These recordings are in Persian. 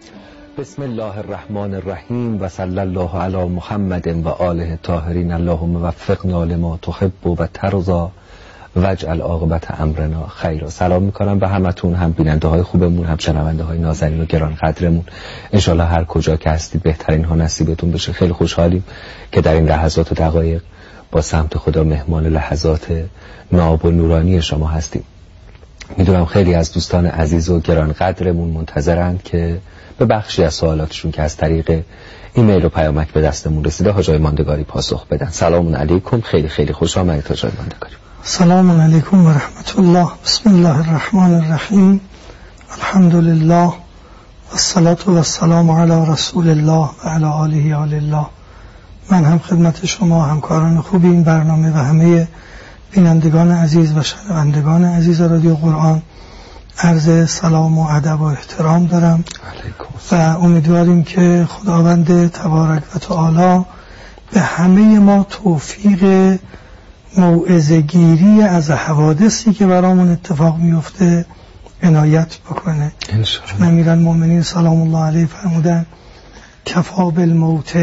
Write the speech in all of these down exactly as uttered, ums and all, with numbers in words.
بسم الله الرحمن الرحیم و صلی الله علی محمد و آله طاهرین. اللهم وفقنا لما تحب و ترضا واجعل عاقبت امرنا خیرا. سلام میکنم به همتون، هم بیننده های خوبمون، هم شنونده های نازنین و گران قدرمون. انشالله هر کجا که هستید بهترین ها نصیبتون بشه. خیلی خوشحالیم که در این لحظات و دقایق با سمت خدا مهمان لحظات ناب و نورانی شما هستیم. میدونم خیلی از دوستان عزیز و گران قدرمون منتظرند که به بخشی از سوالاتشون که از طریق ایمیل و پیامک به دستمون رسیده حاج آقای ماندگاری پاسخ بدن. سلام علیکم، خیلی خیلی خوش آمدید حاج آقای ماندگاری. سلام علیکم و رحمت الله. بسم الله الرحمن الرحیم. الحمد لله و الصلاة و السلام علی رسول الله و علی آله آل الله. من هم خدمت شما همکاران خوب این برنامه و همه بینندگان عزیز و شنوندگان عزیز رادیو قرآن عرض سلام و ادب و احترام دارم و امیدواریم که خداوند تبارک و تعالی به همه ما توفیق موعظه‌گیری از حوادثی که برامون اتفاق میفته عنایت بکنه. چون امیرالمومنین سلام الله علیه فرمودن کفا بالموت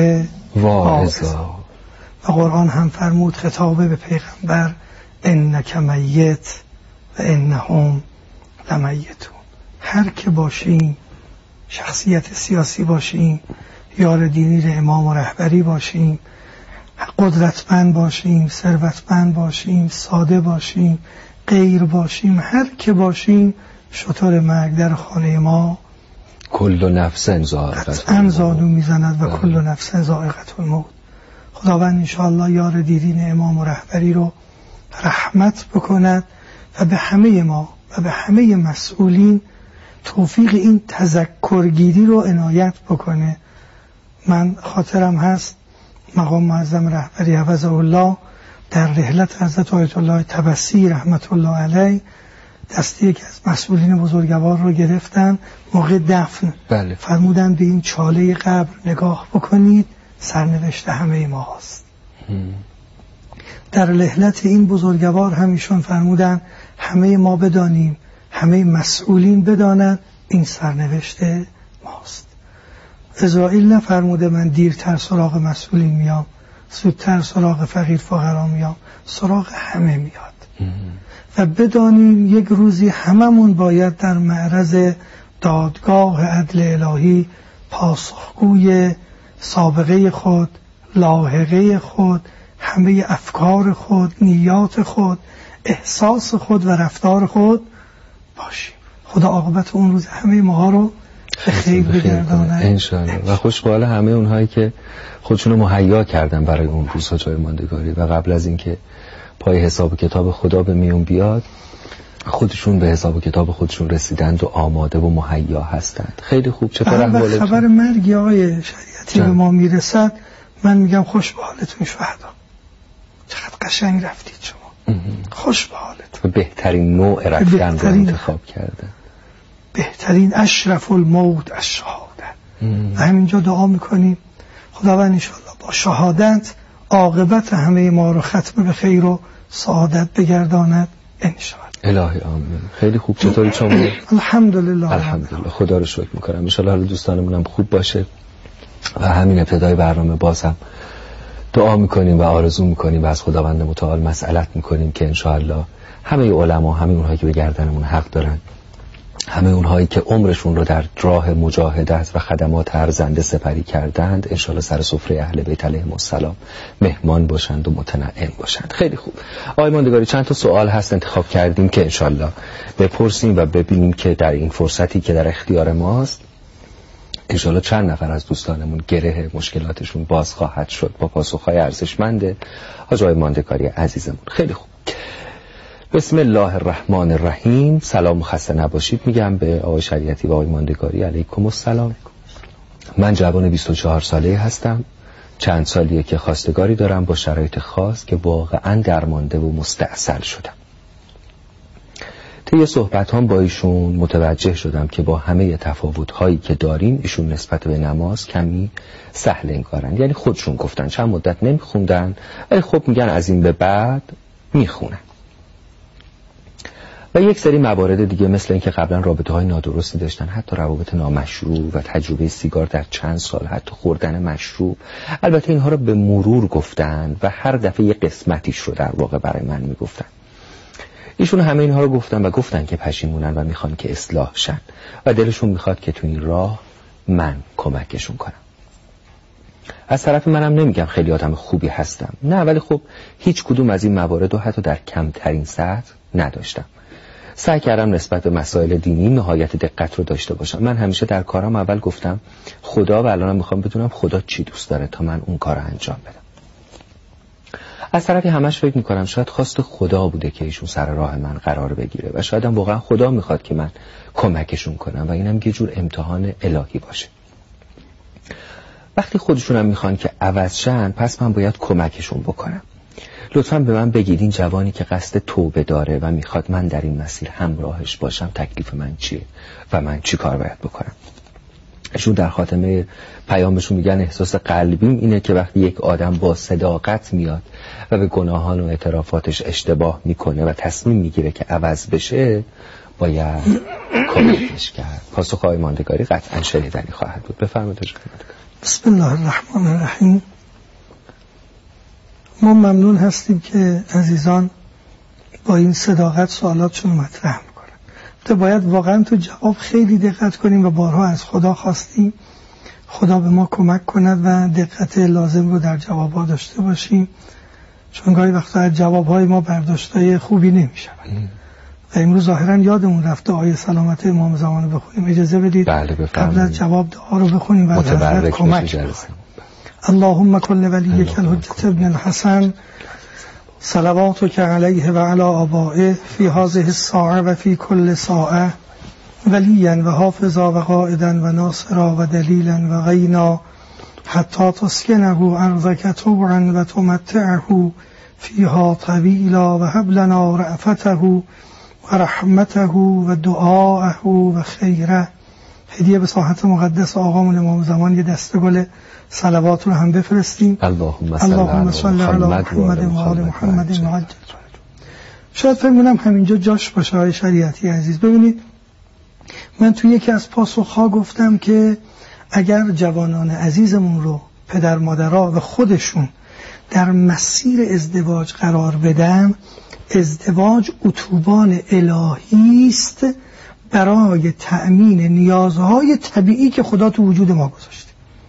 واعظا، و قرآن هم فرمود خطاب به پیغمبر انک میت و انهم لمیتون. هر که باشیم، شخصیت سیاسی باشیم، یار دینی امام و رهبری باشیم، قدرتمند باشیم، ثروتمند باشیم، ساده باشیم، غیر باشیم، هر که باشیم شطور مرگ در خانه ما کل نفس ذائقة الموت زادو میزند و کل نفس ذائقة الموت. خداوند انشاءالله یار دیرین امام و رهبری رو رحمت بکند و به همه ما و به همه مسئولین توفیق این تذکرگیری رو عنایت بکنه. من خاطرم هست مقام معظم رهبری حفظه الله در رحلت حضرت آیت الله طبسی رحمت الله علیه دستی یکی از مسئولین بزرگوار رو گرفتن موقع دفن. بله. فرمودن به این چاله قبر نگاه بکنید، سرنوشت همه ما هست. در رحلت این بزرگوار همیشون فرمودن همه ما بدانیم، همه مسئولین بدانند این سرنوشت ماست. عزرائیل نفرموده من دیرتر سراغ مسئولین میام، زودتر سراغ فقیر فقرا میام، سراغ همه میاد. و بدانیم یک روزی هممون باید در معرض دادگاه عدل الهی پاسخگوی سابقه خود، لاحقه خود، همه افکار خود، نیات خود، احساس خود و رفتار خود باشیم. خدا عاقبت اون روز همه ما رو به خیر بگردانه انشاءالله. و خوش به حال همه اونهایی که خودشونو مهیا کردن برای اون روزها جای ماندگاری و قبل از اینکه پای حساب و کتاب خدا به میون بیاد خودشون به حساب و کتاب خودشون رسیدند و آماده و مهیا هستند. خیلی خوب. چطور احوالتون؟ خبر مرگ آقای شریعتی به ما میرسد من میگم خوش به حالتون شهدا. چقدر قشنگ رفتید شما. خوش به حالتون. بهترین نوع رفتن رو انتخاب کرده. بهترین اشرف الموت الشهاده. و همینجا دعا میکنیم خداوند انشاءالله با شهادت عاقبت همه ما رو ختم به خیر و سعادت بگرداند انشاءالله. الهی آمین. خیلی خوب. چطوری شما؟ الحمدلله. الحمدلله. خدا رو شکر میکنم. انشاءالله حال دوستانمون هم خوب باشه و همین ابتدای برنامه بازم دعا میکنیم و آرزو میکنیم و از خداوند متعال مسئلت میکنیم که انشاءالله همه علما، همه اونهایی که به گردنمون حق دارن، همه اونهایی که عمرشون رو در راه مجاهدت و خدمات ارزنده سپری کردند انشاءالله سر سفره اهل بیت علیهم السلام مهمان باشند و متنعم باشند. خیلی خوب. آقای ماندگاری چند تا سوال هست انتخاب کردیم که انشاءالله بپرسیم و ببینیم که در این فرصتی که در اختیار ماست انشاءالله چند نفر از دوستانمون گره مشکلاتشون باز خواهد شد با پاسخهای ارزشمند حاج آقای ماندگاری عزیزمون. خیلی خوب. بسم الله الرحمن الرحیم. سلام و خسته نباشید میگم به آقای شریعتی و آقای ماندگاری. علیکم السلام. من جوان بیست و چهار ساله هستم. چند سالیه که خواستگاری دارم با شرایط خاص که واقعا درمانده و مستعسل شدم. طی صحبتام با ایشون متوجه شدم که با همه تفاوت‌هایی که داریم ایشون نسبت به نماز کمی سهل انگارن. یعنی خودشون گفتن چند مدت نمیخوندن ولی خب میگن از این به بعد میخونن. و یک سری موارد دیگه مثل اینکه قبلا رابطه های نادرستی داشتن، حتی روابط نامشروع و تجربه سیگار در چند سال، حتی خوردن مشروب. البته اینها رو به مرور گفتن و هر دفعه یک قسمتیش رو در واقع برای من میگفتن. ایشون همه اینها رو گفتن و گفتن که پشیمونن و میخوان که اصلاح شن و دلشون میخواد که تو این راه من کمکشون کنم. از طرف منم نمیگم خیلی آدم خوبی هستم، نه، ولی خب هیچ کدوم از این موارد رو حتی در کمترین سطح نداشتم. سعی کردم نسبت به مسائل دینی نهایت دقت رو داشته باشم. من همیشه در کارم اول گفتم خدا، و الانم میخوام بدونم خدا چی دوست داره تا من اون کار رو انجام بدم. از طرفی همش فکر میکنم شاید خواست خدا بوده که ایشون سر راه من قرار بگیره و شاید هم واقعا خدا میخواد که من کمکشون کنم و اینم یه جور امتحان الهی باشه. وقتی خودشون هم میخوان که عوض شن، پس من باید کمکشون بکنم. لطفاً به من بگید این جوانی که قصد توبه داره و میخواد من در این مسیر همراهش باشم، تکلیف من چیه و من چی کار باید بکنم؟ ایشون در خاتمه پیامشون میگن احساس قلبیم اینه که وقتی یک آدم با صداقت میاد و به گناهان و اعترافاتش اشتباه میکنه و تصمیم میگیره که عوض بشه، باید کمکش کرد. پاسخهای ماندگاری قطعاً شنیدنی خواهد بود. بفرمایید. بسم الله الرحمن الرحیم. ما ممنون هستیم که عزیزان با این صداقت سوالاتشون مطرح میکنن. تو باید واقعا تو جواب خیلی دقت کنیم و بارها از خدا خواستیم خدا به ما کمک کند و دقت لازم رو در جوابها داشته باشیم، چون گاهی وقتا از جوابهای ما برداشتای خوبی نمیشود و امروز ظاهرا یادمون رفته آیه سلامت امام زمان رو بخونیم. اجازه بدید بله قبل از جواب دعا رو بخونیم و حضرت کمک کنیم. اللهم کل ولیک الحجة ابن الحسن صلواتک علیه و علی آبائه فی هذه الساعه و فی کل ساعه ولیا و حافظا و قائدا و ناصرا و دلیلا و غینا حتی تسکنه ارضک طوعا و تمتعه فیها طویلا و هب لنا رأفته و رحمته و دعاءه و خیره. هدیه به ساحت مقدس آقامون امام زمان یه دسته گل صلوات رو هم بفرستیم. اللهم صل علی محمد و آل محمد و عجل. شاید فکر کنم همینجا جاش باشه های شریعتی عزیز. ببینید من توی یکی از پاسخها گفتم که اگر جوانان عزیزمون رو پدر مادرها و خودشون در مسیر ازدواج قرار بدن، ازدواج اتوبان الهی است برای تأمین نیازهای طبیعی که خدا تو وجود ما گذاشته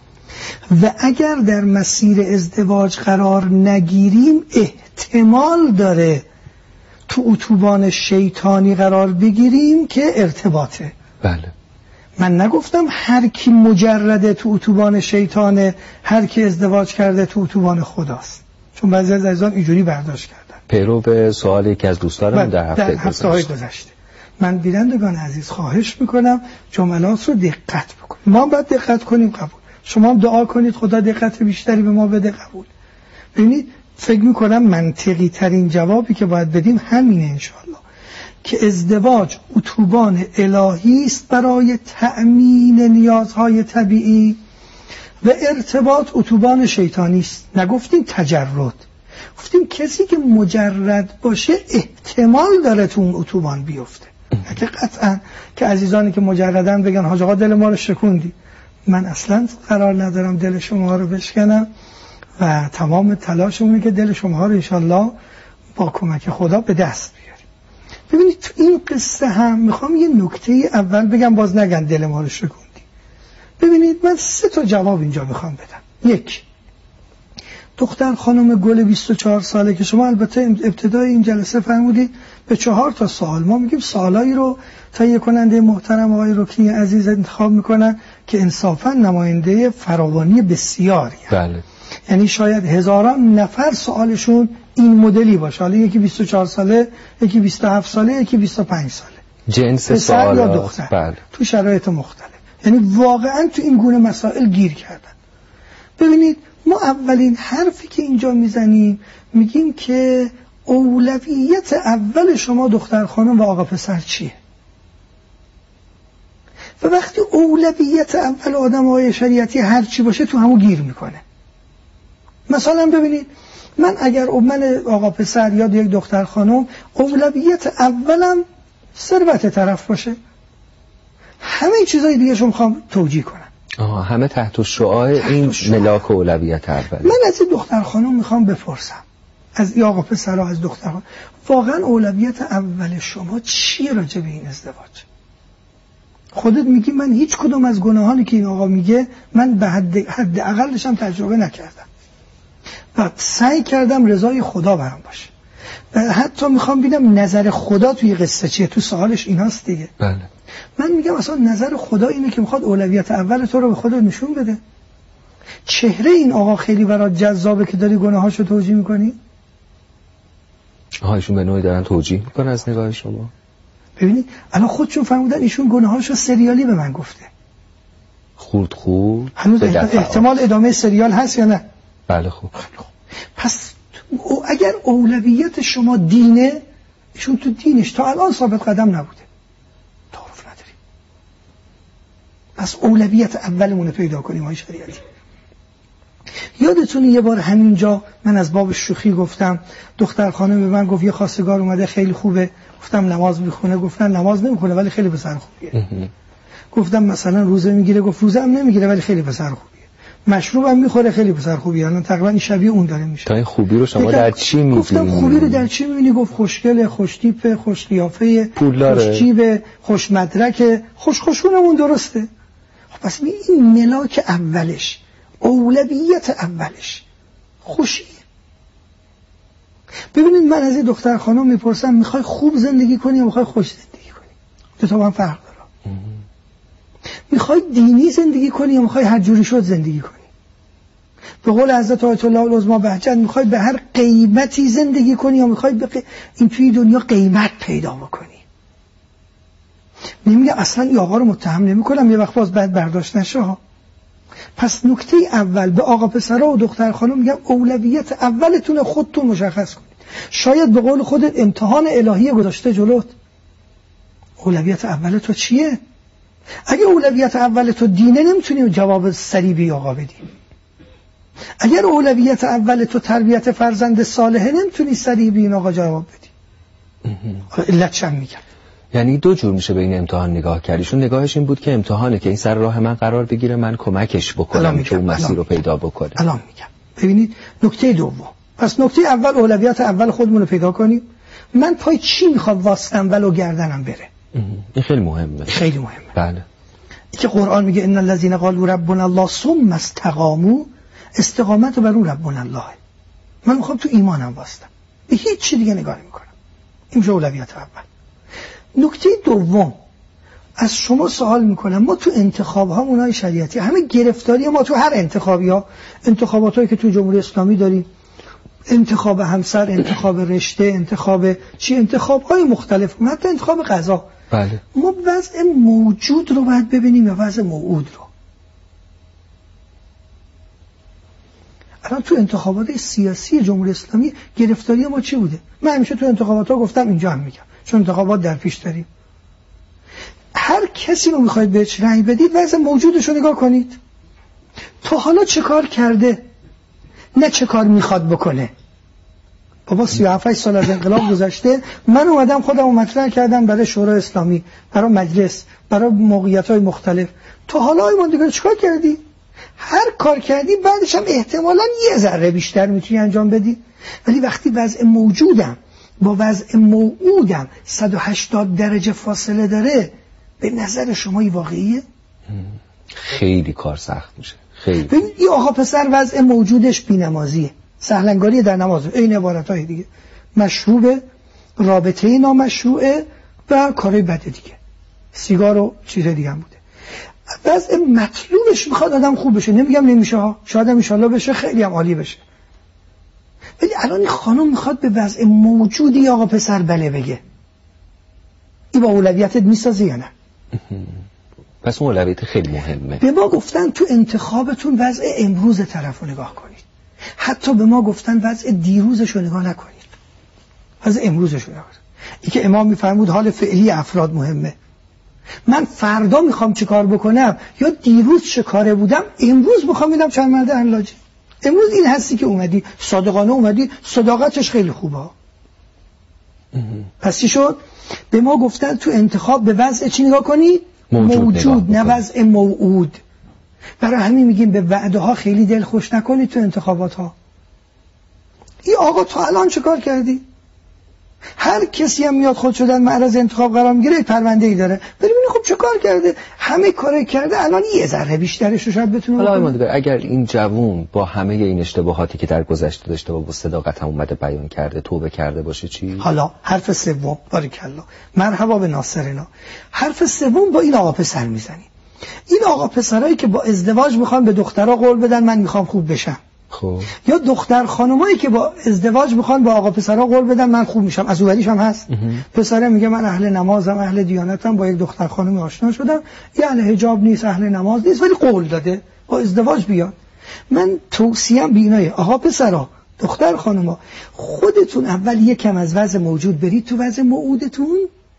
و اگر در مسیر ازدواج قرار نگیریم احتمال داره تو اتوبان شیطانی قرار بگیریم که ارتباطه. بله. من نگفتم هر کی مجرده تو اتوبان شیطانه، هر کی ازدواج کرده تو اتوبان خداست، چون بعضی از عزیزان اینجوری برداشت کردن. پیرو به سوالی که از دوستانم در هفته, در هفته های گذشته من بینندگان عزیز خواهش میکنم جملات رو دقت بکنیم. ما باید دقت کنیم قبول. شما هم دعا کنید خدا دقت بیشتری به ما بده قبول. ببینید فکر میکنم منطقی ترین جوابی که باید بدیم همینه انشاءالله که ازدواج اتوبان الهی است برای تأمین نیازهای طبیعی و ارتباط اتوبان شیطانی است. نگفتیم تجرد، گفتیم کسی که مجرد باشه احتمال داره تو اون اتوبان بیفته. که قطعا که عزیزانی که مجردن بگن حاج آقا دل ما رو شکوندی. من اصلا قرار ندارم دل شما رو بشکنم و تمام تلاشمونه که دل شما رو انشالله با کمک خدا به دست بیاریم. ببینید تو این قصه هم میخوام یه نکته اول بگم، باز نگن دل ما رو شکوندی. ببینید من سه تا جواب اینجا میخوام بدم. یک، دختر خانم گل بیست و چهار ساله که شما البته ابتدای این جلسه فرمودید به چهار تا سوال، ما میگیم سوالایی رو تهیه کننده محترم آقای رکنی عزیز انتخاب میکنن که انصافا نماینده فراوانی بسیاری هست. بله. یعنی شاید هزاران نفر سوالشون این مدلی باشه، حالا یکی بیست و چهار ساله، یکی بیست و هفت ساله، یکی بیست و پنج ساله، جنس سوال یا دختر. بله. تو شرایط مختلف، یعنی واقعا تو این گونه مسائل گیر کردن. ببینید ما اولین حرفی که اینجا میزنیم میگیم که اولویت اول شما دختر خانم و آقا پسر چیه؟ و وقتی اولویت اول آدم های شریعتی هر چی باشه تو همو گیر میکنه. مثلا ببینید من اگر من آقا پسر یا یک دختر خانم اولویت اولم ثروت طرف باشه، همه چیزای دیگه شو میخوام توجیه کنم. آها، همه تحت شعاع این ملاک و اولویت اول. من از این دختر خانم میخوام بپرسم، از این آقا پسرها، از دختر خانم، واقعا اولویت اول شما چیه راجع به این ازدواج؟ خودت میگی من هیچ کدوم از گناهانی که این آقا میگه من به حد حد اقلش هم تجربه نکردم و سعی کردم رضای خدا برام باشه و حتی میخوام ببینم نظر خدا توی قصه چیه. تو سوالش ایناست دیگه. بله. من میگم اصلا نظر خدا اینه که میخواد اولویت اول تو رو به خودت نشون بده. چهره این آقا خیلی برات جذابه که داری گناهاشو توجیه میکنی؟ آها، ایشون به نوعی دارن توجیه میکنن از نگاه شما. ببینید الان خودشون فرمودن ایشون گناهاشو سریالی به من گفته. خورد خورد هنوز احتمال ادامه سریال هست یا نه؟ بله خوب. پس اگر اولویت شما دینه، ایشون تو دینش تا الان ثابت قدم نبوده، تعارف نداریم. پس اولویت اولمون رو پیدا کنیم های شریعتی. یادتونه یه بار همینجا من از باب شوخی گفتم دختر خانم به من گفت یه خواستگار اومده خیلی خوبه، گفتم نماز میخونه، گفتن نماز نمیخونه ولی خیلی پسر خوبیه. گفتم مثلا روزه میگیره، گفت روزه هم نمیگیره ولی خیلی پسر خوبیه. مشروب هم میخوره خیلی پسر خوبیه. الان تقریبا شبیه اون داره میشه. تا این خوبی رو شما در چی میبینید؟ گفتم خوبی رو در چی میبینی؟ گفت خوشگله، خوش تیپه، خوش قیافه، خوش جیبه، خوش مدرکه، خوش خوشونمون درسته. خب پس این ملاک اولش، اولویت اولش خوشیه. ببینید من از این دختر خانم میپرسم میخوای خوب زندگی کنی یا میخوای خوش زندگی کنی؟ دو تا با هم فرق داره. میخوای دینی زندگی کنی یا میخوای هر جوری شد زندگی کنی؟ به قول حضرت آیت الله العظما بهجت میخوای به هر قیمتی زندگی کنی یا میخوای به ق... این توی دنیا قیمت پیدا بکنی؟ نمیگم اصلا این آقا رو متهم نمیکنم، یه وقت باز بعد برداشت نشه ها. پس نکته اول به آقا پسرها و دختر خانم میگم اولویت اولتون خودتون مشخص کنید. شاید به قول خودت امتحان الهی گذاشته جلوت. اولویت اول تو چیه؟ اگه اولویت اول تو دینه نمیتونی جواب سریع به آقا بدی. اگر اولویت اول تو تربیت فرزند صالحه نمیتونی سریع به این آقا جواب بدی. علت چم میگم. یعنی دو جور میشه به این امتحان نگاه کردیشون. نگاهش این بود که امتحانه که این سر راه من قرار بگیره، من کمکش بکنم که اون مسیر رو پیدا بکنه. الان میگم ببینید نکته دوم. پس نکته اول اولویت اول خودمون رو پیدا کنیم. من پای چی میخوام واسطم ولو گردنم بره؟ این خیلی مهمه. خیلی مهمه. بله. که قرآن میگه ان الذين قالوا ربنا الله ثم استقاموا، استقامت بر اون ربنا الله. من میخوام تو ایمانم واسطم، به هیچ چی دیگه نگاه نمیکنم. این میشه اولویت اول. نکته دوم، از شما سوال میکنم، ما تو انتخاب ها اونای شریعتی همه گرفتاری ما تو هر انتخابی ها، انتخابات هایی که تو جمهوری اسلامی داریم، انتخاب همسر، انتخاب رشته، انتخاب چی، انتخاب های مختلف، حتی انتخاب غذا. بله. ما وضع موجود رو باید ببینیم یا وضع موعود رو. الان تو انتخابات سیاسی جمهوری اسلامی گرفتاری ما چی بوده؟ من همیشه تو انتخابات ها گفتم، اینجا هم میگم چون انتخابات در پیش داریم، هر کسی رو میخواید بهش رأی بدید وضع موجودش رو نگاه کنید. تا حالا چه کار کرده، نه چه کار میخواد بکنه. بابا سی و هفت سال از انقلاب گذشته، من اومدم خودم رو مطرح کردم برای شورای اسلامی، برای مجلس، برای موقعیت‌های مختلف. تا حالا ایمان چه کار کردی؟ هر کار کردی بعدش هم احتمالاً یه ذره بیشتر میتونی انجام بدی. ولی وقتی وضع موجودم با وضع موعودم صد و هشتاد درجه فاصله داره، به نظر شما این واقعیه؟ خیلی کار سخت میشه. خیلی. ببین این آقا پسر وضع موجودش بی‌نمازیه، سهلنگاری در نماز، این عبارتای دیگه، مشروب، رابطه نامشروعه و کارهای بد دیگه، سیگار و چیز دیگه هم بوده. وضع مطلوبش میخواد آدم خوب بشه، نمیگم نمیشه ها، شاید هم انشالله بشه، خیلی هم عالی بشه. ولی الان این خانم میخواد به وضع موجودی آقا پسر بله بگه. این با اولویتت میسازه یا نه؟ پس اون اولویت خیلی مهمه. به ما گفتن تو انتخابتون وضع امروز طرف رو نگاه کنید. حتی به ما گفتن وضع دیروزش رو نگاه نکنید، وضع امروزش رو نگاه کنید. این که امام میفرمود حال فعلی افراد مهمه. من فردا میخوام چه کار بکنم یا دیروز چه کاره بودم، امروز میخوام ببینم چند مرد حلاجه. امروز این هستی که اومدی، صادقانه اومدی، صداقتش خیلی خوبه. پس چی شد؟ به ما گفتن تو انتخاب به وضع چی نگاه کنی؟ موجود, موجود نه وضع موعود. برای همین میگیم به وعده ها خیلی دل خوش نکنی تو انتخابات ها. ای آقا تو الان چه کار کردی؟ هر کسی هم میاد خود شدن معرض انتخاب قرار میگیره پرونده ای داره، ببینید خب چه کار کرده، همه کار کرده، الان یه ذره بیشترش رو شاید بتونه. حالا اگر این جوون با همه این اشتباهاتی که در گذشته داشته و با صداقت هم اومده بیان کرده توبه کرده باشه چی؟ حالا حرف سوم، بارکالله، مرحبا به ناصرنا. حرف سوم با این آقا پسر میزنی. این آقا پسرایی که با ازدواج میخوان به دخترها قول بدن من میخوام خوب بشم، خب یا دختر خانمایی که با ازدواج میخوان با آقا پسرها قول بدن من خوب میشم، از اولیش هم هست. پسره میگه من اهل نمازم، اهل دیانتم، با یک دختر خانمی آشنا شدم، یه اهل حجاب نیست، اهل نماز نیست، ولی قول داده با ازدواج بیاد. من توصیه‌ام به اینه آقا پسرها، دختر خانما، خودتون اول یکم از وضع موجود برید تو وضع موعودتون،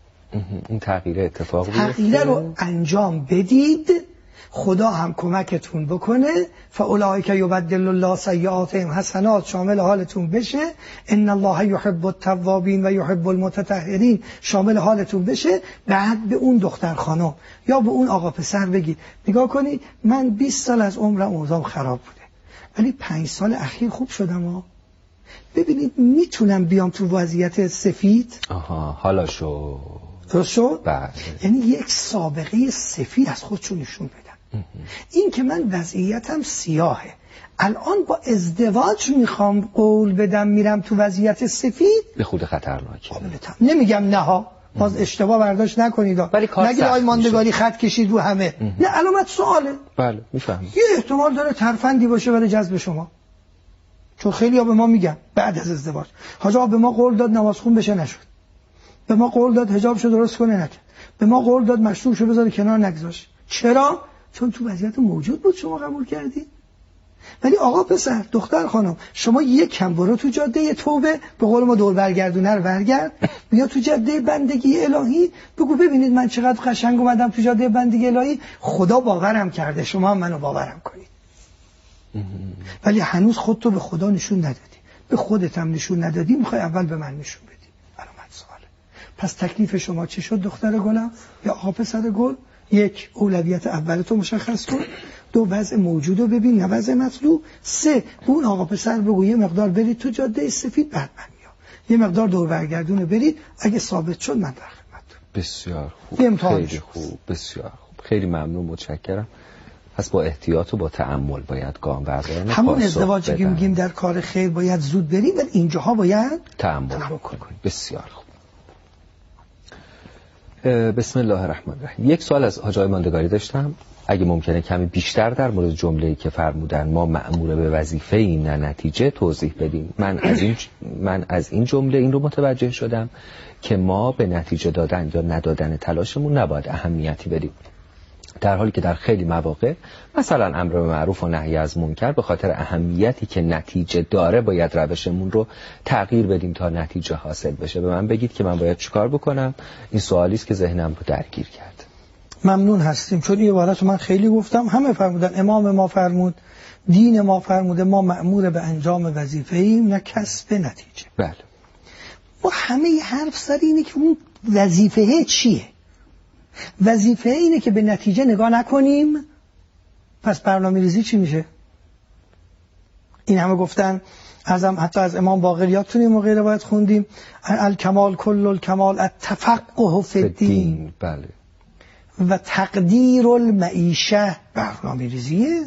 این تغییر اتفاق بیفته، تغییر رو انجام بدید، خدا هم کمکتون بکنه. فاولئک یبدل الله سیئاتهم حسنات شامل حالتون بشه، ان الله یحب التوابین و یحب المتطهرین شامل حالتون بشه. بعد به اون دختر خانم یا به اون آقا پسر بگید نگاه کنی من بیست سال از عمرم اوضاعم خراب بوده ولی پنج سال اخیر خوب شدم ها، ببینید میتونم بیام تو وضعیت سفید. آها حالا شو درست شد؟ بله. یعنی یک سابقه سفید از خودشون نشون بدم. این که من وضعیتم سیاهه، الان با ازدواج میخوام قول بدم میرم تو وضعیت سفید، به خود خطرناکه. نمیگم نه ها، باز اشتباه برداشت نکنید، نگید آی ماندگاری خط کشید رو همه. نه علامت سواله. بله میفهمم. یه احتمال داره ترفندی باشه برای جذب شما، چون خیلی ها به ما میگن بعد از ازدواج حاج آقا به ما قول داد نماز خون بشه نشد، به ما قول داد حجابشو درست کنه نکرد، به ما قول داد مشروبشو بذاره کنار نگذاشت. چرا؟ چون تو وضعیت موجود بود شما قبول کردی. ولی آقا پسر دختر خانم شما یک کم برو تو جاده توبه، به قول ما دور برگردونه رو برگرد، بیا تو جاده بندگی الهی، بگو ببینید من چقدر قشنگ اومدم تو جاده بندگی الهی، خدا باورم کرده، شما هم منو باورم کنید. ولی هنوز خودتو به خدا نشون ندادی، به خودت هم نشون ندادی، میخوای اول به من نشون بدی. علامت سواله. پس تکلیف شما چی شد دختر گلم یا آقا پسر گل؟ یک، اولویت اولتو مشخص کن. دو، وضع موجودو ببین نه وضع مطلوب. سه، اون آقا پسر بگو یه مقدار برید تو جاده سفید بعد من میام، یه مقدار دور برگردونه برید، اگه ثابت شد من در خدمتتون. بسیار خوب، خیلی خوب، بسیار خوب، خیلی ممنون، متشکرم. پس با احتیاط و با تأمل باید گام برداریم. همون ازدواجی که میگیم در کار خیر باید زود بریم، ولی اینجاها باید تأمل کنیم. بسیار خوب. بسم الله الرحمن الرحیم. یک سوال از حاج آقای ماندگاری داشتم، اگه ممکنه کمی بیشتر در مورد جمله‌ای که فرمودن ما مأمور به وظیفه این نه نتیجه توضیح بدیم. من از این من از این جمله این رو متوجه شدم که ما به نتیجه دادن یا ندادن تلاشمون نباید اهمیتی بدیم، در حالی که در خیلی مواقع مثلا امر به معروف و نهی از منکر به خاطر اهمیتی که نتیجه داره باید روشمون رو تغییر بدیم تا نتیجه حاصل بشه. به من بگید که من باید چیکار بکنم؟ این سوالی است که ذهنم رو درگیر کرد. ممنون هستیم، چون این عبارت من خیلی گفتم، همه فرمودن، امام ما فرمود، دین ما فرموده ما مأمور به انجام وظیفه ایم نه کسب نتیجه. بله. ما همه حرف سر اینه که اون وظیفه چیه؟ وظیفه اینه که به نتیجه نگاه نکنیم. پس برنامه ریزی چی میشه؟ این همه گفتن، ازم حتی از امام باقر یادتونیم موقع روایت خوندیم الکمال کل الکمال التفقه فی الدین. بله. و تقدیر المعیشه برنامه ریزیه.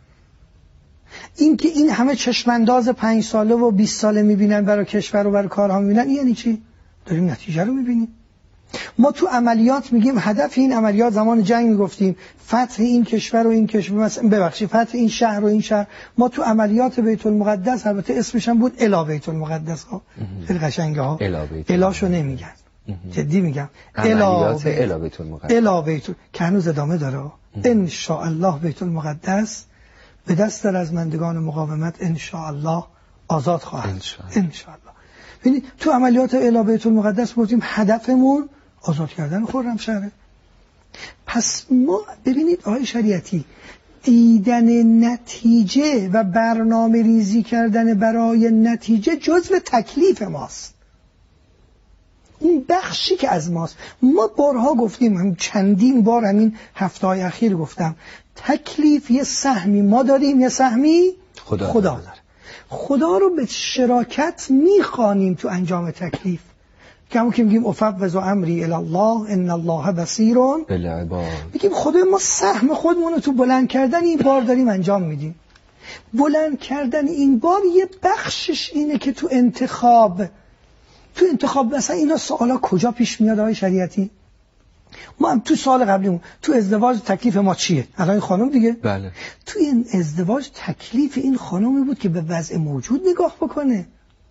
این که این همه چشمانداز پنج ساله و بیست ساله میبینن برای کشور و برای کارها میبینن، یعنی چی؟ داریم نتیجه رو میبینیم. ما تو عملیات میگیم هدف این عملیات، زمان جنگ میگفتیم فتح این کشور و این کشور، مثلا ببخشید فتح این شهر و این شهر. ما تو عملیات بیت المقدس، البته اسمش هم بود الا بیت المقدس ها، خیلی قشنگه ها، الاشو نمیگن، جدی میگم عملیات الا بیت المقدس، الا بیت که هنوز ادامه داره. ان شاء الله بیت المقدس به دست رزمندگان مقاومت ان شاء الله آزاد خواهد. ان شاء الله. ببینید تو عملیات الا بیت المقدس گفتیم هدفمون آزاد کردن خرمشهره. پس ما ببینید آقای شریعتی، دیدن نتیجه و برنامه ریزی کردن برای نتیجه جزو تکلیف ماست. اون بخشی که از ماست. ما بارها گفتیم، هم چندین بار همین هفته‌های اخیر گفتم، تکلیف یه سهمی ما داریم، یه سهمی خدا, خدا داره. خدا رو به شراکت میخوانیم تو انجام تکلیف، کمون که میگیم افوض امری الی الله ان الله بصیر بالعباد. میگیم خدا ما سهم خودمون رو تو بلند کردن این بار داریم انجام میدیم. بلند کردن این بار یه بخشش اینه که تو انتخاب تو انتخاب مثلا اینا سوالا کجا پیش میاد آقای شریعتی؟ ما هم تو سال قبلیمون تو ازدواج تکلیف ما چیه؟ الان این خانم دیگه بله. تو این ازدواج تکلیف این خانمی بود که به وضع موجود نگاه بکنه.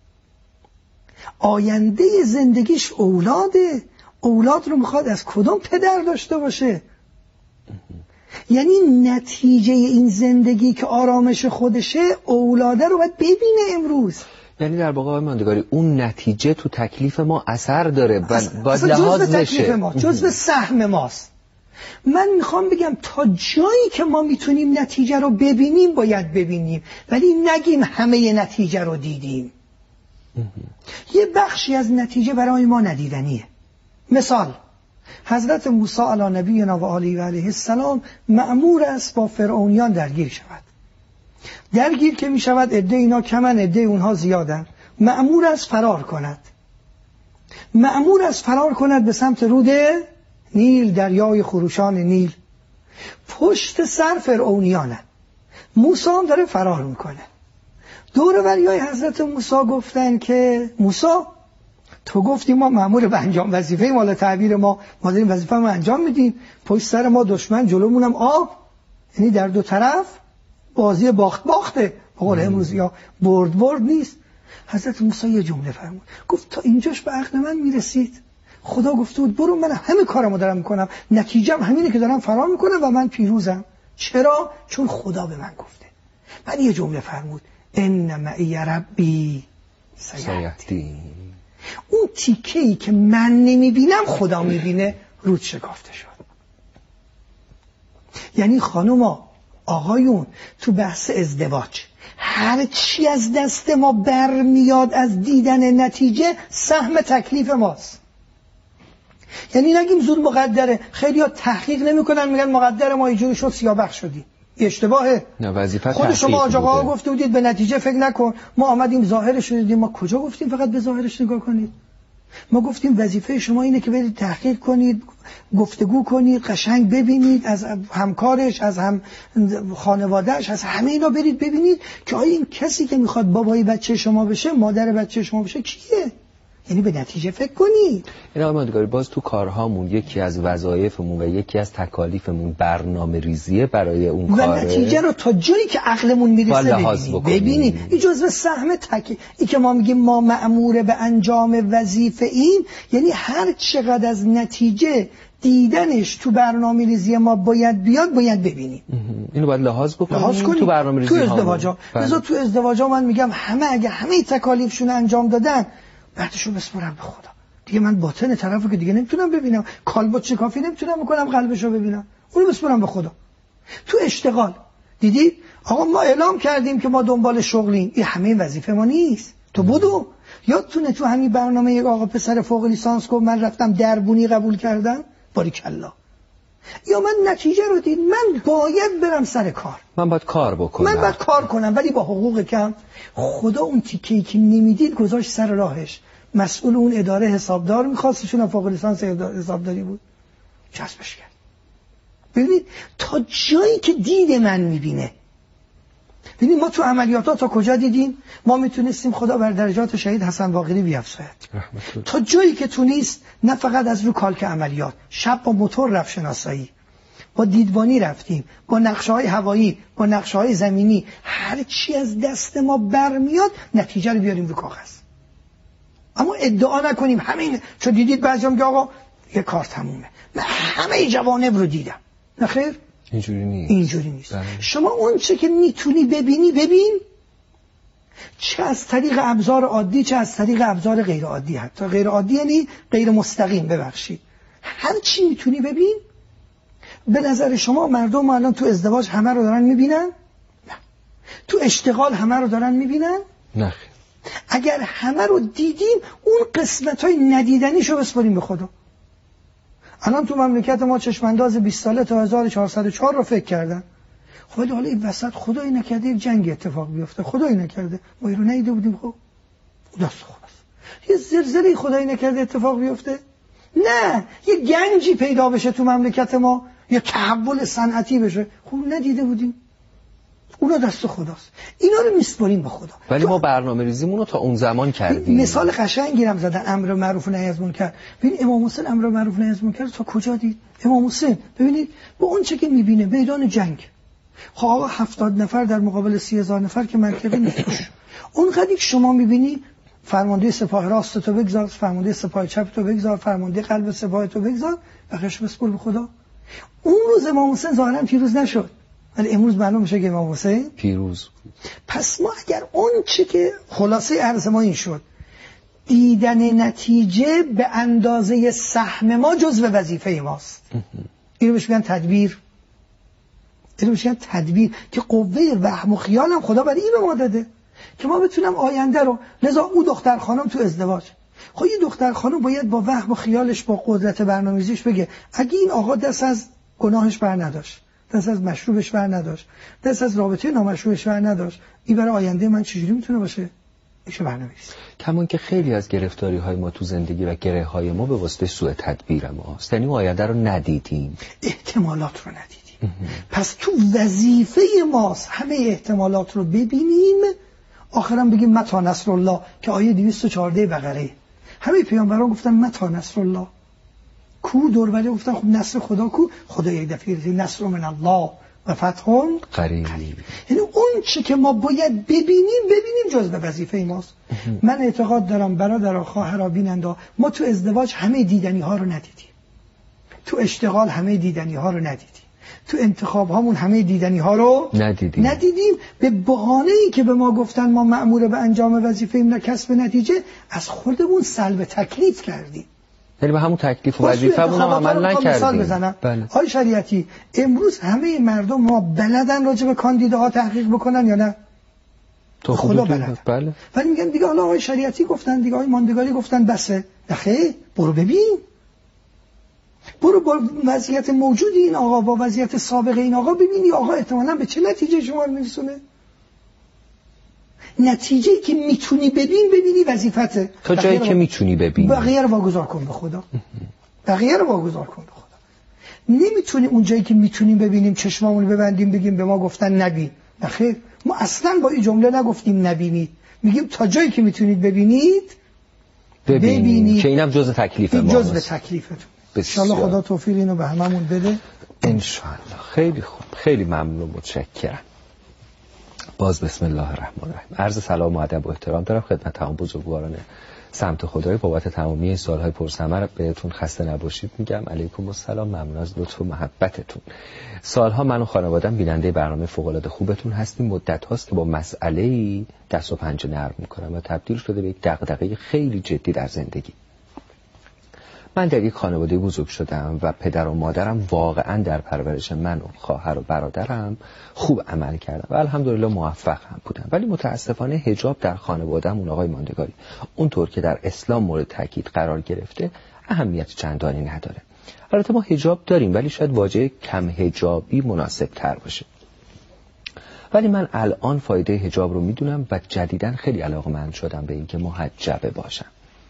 آینده زندگیش اولاده، اولاد رو میخواد از کدوم پدر داشته باشه. یعنی نتیجه این زندگی که آرامش خودشه اولاده رو باید ببینه امروز. یعنی در واقع ماندگاری اون نتیجه تو تکلیف ما اثر داره و باید لحاظ بشه. تکلیف ما جزء سهم ماست. من میخوام بگم تا جایی که ما میتونیم نتیجه رو ببینیم باید ببینیم، ولی نگیم همه نتیجه رو دیدیم. یه بخشی از نتیجه برای ما ندیدنیه. مثال حضرت موسی علی نبینا و آله و علیه السلام مأمور است با فرعونیان درگیر شود. درگیر که می شود عده اینا کمن، عده اونها زیادن. مأمور است فرار کند. مأمور است فرار کند به سمت رود نیل، دریای خروشان نیل. پشت سر فرعونیانه. موسی هم داره فرار میکنه. دور وریای حضرت موسی گفتن که موسی تو گفتی ما مأمور به انجام وظیفه مال تعبیر ما ما داریم وظیفه ما انجام میدیم، پشت سر ما دشمن، جلومونم آب، یعنی در دو طرف بازی باخت باخته، بقول امروز یا برد برد نیست. حضرت موسی یه جمله فرمود، گفت تا اینجاش به عقل من میرسید، خدا گفته بود برو من همه کارمو دارم میکنم، نتیجم همینه که دارم فرار میکنم و من پیروزم. چرا؟ چون خدا به من گفته. بعد یه جمله فرمود، ان معی ربی سیهدین. اون تیکه‌ای که من نمیبینم خدا میبینه رود شکافته شد. یعنی خانوما آقایون تو بحث ازدواج هر چی از دست ما برمیاد از دیدن نتیجه سهم تکلیف ماست. یعنی نگیم زود مقدره. خیلی ها تحقیق نمیکنن، میگن مقدر ما اینجوری شد سیاه‌بخت شدی. اشتباهه. خود شما آقا گفته بودید به نتیجه فکر نکن، ما آمدیم ظاهرش رو دیدیم. ما کجا گفتیم فقط به ظاهرش نگاه کنید؟ ما گفتیم وظیفه شما اینه که برید تحقیق کنید، گفتگو کنید، قشنگ ببینید از همکارش، از هم خانوادهش، از همه اینا برید ببینید که آیا این کسی که میخواد بابای بچه شما بشه، مادر بچه شما بشه کیه؟ یعنی به نتیجه فکر کنید. این آقای ماندگاری باز تو کارهامون یکی از وظایفمون و یکی از تکالیفمون برنامه ریزیه برای اون و کاره. و نتیجه رو تا جایی که عقلمون میرسه ببینید. ببینید این جزء سهم تک. این که ما میگیم ما مأمور به انجام وظیفه ایم، یعنی هر چقدر از نتیجه دیدنش تو برنامه ریزی ما باید بیاد باید ببینیم. اینو باید لحاظ بکنیم لحاظ تو برنامه ریزی تو ازدواجا. مثلا تو ازدواجا من میگم همه اگه همه تکالیفشون انجام دادن بعدشو بسپرم به خدا. دیگه من باطن طرفو که دیگه نمیتونم ببینم، کالبد چکافی نمیتونم بکنم قلبشو ببینم، اونو بسپرم به خدا. تو اشتغال دیدید آقا ما اعلام کردیم که ما دنبال شغلیم، این همه وظیفه ما نیست. تو بدو یادتونه تو همین برنامه یک آقا پسر فوق لیسانس گفت من رفتم دربونی قبول کردم، باریکلا. یا من نتیجه رو دید، من باید برم سر کار، من باید کار بکنم، من باید کار کنم ولی با حقوق کم. خدا اون تیکه‌ای که نمیدید گذاشت سر راهش. مسئول اون اداره حسابدار می‌خواستشون، فوق لیسانس حسابداری بود، جذبش کرد. ببینید تا جایی که دید من میبینه. ببینید ما تو عملیات‌ها تا کجا دیدیم؟ ما میتونستیم خدا بر درجات شهید حسن باقری بیافزاید. تا جایی که تونست، نه فقط از رو کالک عملیات، شب با موتور رفت شناسایی، با دیدبانی رفتیم، با نقشه‌های هوایی، با نقشه‌های زمینی، هر چی از دست ما برمیاد نتیجه رو بیاریم رو کاغذ. اما ادعا نکنیم همین، چون دیدید بعضی میگه آقا یه کار تمومه، من همه جوانب رو دیدم. نه خیر، اینجوری نیست. اینجوری نیست. بله. شما اون چه که میتونی ببینی ببین، چه از طریق ابزار عادی چه از طریق ابزار غیر عادی. حتی غیر عادی یعنی غیر مستقیم، ببخشید، هر چی میتونی ببین. به نظر شما مردم الان تو ازدواج همه رو دارن میبینن؟ نه. تو اشتغال همه رو دارن میبینن؟ نه. اگر همه رو دیدیم اون قسمت‌های ندیدنیشو بسپاریم به خدا. الان تو مملکت ما چشمانداز بیست ساله تا هزار و چهارصد و چهار رو فکر کردن. خب حالا این وسط خدایی نکرده یک جنگ اتفاق بیفته، خدایی نکرده ما این رو ندیده بودیم. خب دست خداست. یه زلزله خدایی نکرده اتفاق بیفته، نه یه گنجی پیدا بشه تو مملکت ما، یه تحول صنعتی بشه، خب ندیده بودیم. اونا دست خداست. اینا رو میسپاریم به خدا. ولی ما برنامه ریزیمون رو تا اون زمان کردیم. مثال قشنگی هم زدن، امر معروف و نهی از منکر. ببین امام حسین امر معروف و نهی از منکر تا کجا دید؟ امام حسین ببینید با اون چه که میبینه میدان جنگ، خب آقا هفتاد نفر در مقابل سی هزار نفر که منطقی نیست. اونقدر شما میبینی فرمانده سپاه راست تو بگذار، فرمانده سپاه چپ تو بگذار، فرمانده قلب سپاه تو بگذار، بقیش بسپر به خدا. اون روز امام حسین ظاهرا پیروز نشد، ولی امروز معلوم میشه که امام حسین پیروز. پس ما اگر اون چی که خلاصه عرض ما این شد، دیدن نتیجه به اندازه سهم ما جزو وظیفه ماست. اینو بهش میگن تدبیر. اینو بهش میگن تدبیر که قوه وهم و خیال هم خدا برای این به ما داده که ما بتونم آینده رو. لذا او دختر خانم تو ازدواج، خب این دختر خانم باید با وهم و خیالش با قدرت برنامه‌ریزیش بگه اگه این آقا دست از گناهش بر نداشت، دست از مشروبش بر نداشت، دست از رابطه نامشروعش بر نداشت، این برای آینده من چجوری میتونه باشه؟ ایشو برنامه‌ریزی. کمان که خیلی از گرفتاری های ما تو زندگی و گره های ما به واسطه سوء تدبیر ماست. یعنی آینده رو ندیدیم، احتمالات رو ندیدیم. پس تو وظیفه ماست همه احتمالات رو ببینیم، آخرام بگیم متی نصر الله که آیه دویست و چهارده بقره. همه پیامبران گفتن متی نصر الله، کو دور ولی گفتن خب نصر خدا کو؟ خدا یک دفعه نصر من الله و فتح قریب. یعنی اون چی که ما باید ببینیم ببینیم جزء وظیفه ماست. من اعتقاد دارم برادر و خواهرا بیننده، ما تو ازدواج همه دیدنی ها رو ندیدیم، تو اشتغال همه دیدنی ها رو ندیدیم، تو انتخاب هامون همه دیدنی ها رو ندیدیم, ندیدیم. به بهانه‌ای که به ما گفتن ما مأمور به انجام وظیفه ایم نه کسب نتیجه، از خودمون سلب تکلیف کردیم. یعنی به همون تکلیف و وظیفه‌مون هم عمل نکردیم. مثال بزنم. بله. آقای شریعتی، امروز همه مردم ما بلدن راجع به کاندیداها تحقیق بکنن یا نه؟ تو خدا بلد. بله. ولی میگن دیگه حالا آقای شریعتی گفتن، دیگه آقای ماندگاری گفتن بسه. نخیر، برو ببین. برو با وضعیت موجود این آقا با وضعیت سابقه این آقا ببینی آقا احتمالاً به چه نتیجه شما رو میرسونه. نتیجه‌ای که میتونی ببین ببینی وظیفته. تا جایی که میتونی ببینی. بقیه رو واگذار کن به خدا. بقیه رو واگذار کن به خدا. نمیتونی اون جایی که میتونیم ببینیم چشمامون رو ببندیم بگیم به ما گفتن نبین. نخیر، ما اصلا با این جمله نگفتیم نبینید. میگیم تا جایی که میتونید ببینید ببینید, ببینید. که اینم جزء تکلیف ما. جزء تکلیفتون. ان شاء الله خدا توفیق اینو به هممون بده. ان شاء الله. خیلی خوب، خیلی ممنون، متشکرم. باز بسم الله الرحمن الرحیم. عرض سلام و ادب و احترام دارم خدمت تمام بزرگواران سمت خدای بابت تمامی این سالهای پرثمر. بهتون خسته نباشید میگم. علیکم السلام، ممنون از لطف و محبتتون. سالها من و خانواده‌ام بیننده برنامه فوق العاده خوبتون هستیم. مدت هاست که با مسئله‌ای دست و پنجه نرم میکنم و تبدیل شده به یک دغدغه خیلی جدی در زندگی. من در یک خانواده بزرگ شدم و پدر و مادرم واقعا در پرورش من و خواهر و برادرم خوب عمل کردن و الحمدلله موفق هم بودن. ولی متاسفانه حجاب در خانواده‌مون آقای ماندگاری اونطور که در اسلام مورد تاکید قرار گرفته اهمیت چندانی نداره. البته ما حجاب داریم ولی شاید واژه کم حجابی مناسب تر باشه. ولی من الان فایده حجاب رو میدونم و جدیداً خیلی علاقه‌مند شدم به اینکه محجبه باشم.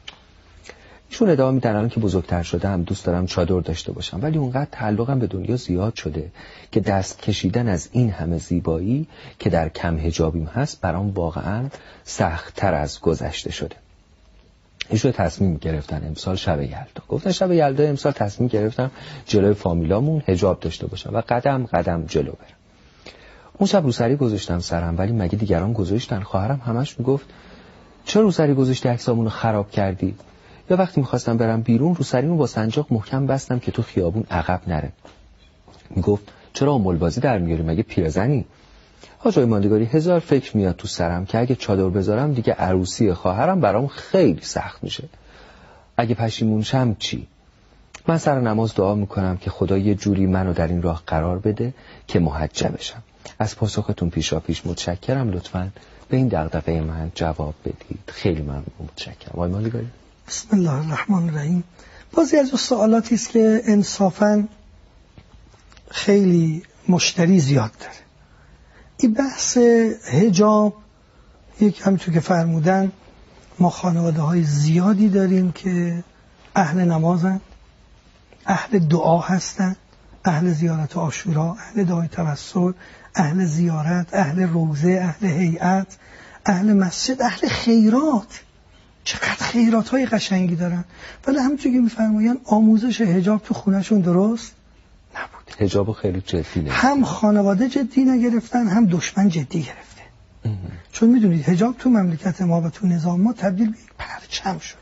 ایشون ادعا میدن الان که بزرگتر شدم دوست دارم چادر داشته باشم، ولی اونقدر تعلقم به دنیا زیاد شده که دست کشیدن از این همه زیبایی که در کم حجابیم هست برام واقعا سخت‌تر از گذشته شده. ایشون تصمیم گرفتن امسال شب یلدا، گفتن شب یلدا امسال تصمیم گرفتم جلوی فامیلامون حجاب داشته باشم و قدم قدم جلو برم. اون شب روسری گذاشتم سرم، ولی مگه دیگران گذاشتن؟ خواهرم همش میگفت چرا روسری گذاشتی عکسامونو خراب کردی؟ یا وقتی میخواستم برم بیرون رو سریمو با سنجاق محکم بستم که تو خیابون عقب نره. میگفت چرا آملبازی در میاری، مگه پیرزنی؟ حاجای ماندگاری هزار فکر میاد تو سرم که اگه چادر بذارم دیگه عروسی خواهرم برام خیلی سخت میشه. اگه پشیمون شم چی؟ من سر نماز دعا میکنم که خدا یه جوری منو در این راه قرار بده که محجب بشم. از پاسختون پیشا پیش متشکرم. لطفاً به این دغدغه من جواب بدید. خیلی ممنون، متشکرم. آقای مالیگاری. بسم الله الرحمن الرحیم. بازی از سوالاتی است که انصافاً خیلی مشتری زیاد داره. این بحث حجاب، یک همونطور که فرمودن ما خانواده های زیادی داریم که اهل نمازن، اهل دعا هستن، اهل زیارت عاشورا، اهل دعای توسل، اهل زیارت، اهل روزه، اهل هیئت، اهل مسجد، اهل خیرات. چقدر خیرات های قشنگی دارن، ولی همونطور که میفرمایند آموزش حجاب تو خونهشون درست نبود. حجابو خیلی جدی نه، هم خانواده جدی نگرفتن، هم دشمن جدی گرفته. چون میدونید حجاب تو مملکت ما و تو نظام ما تبدیل به یک پرچم شده.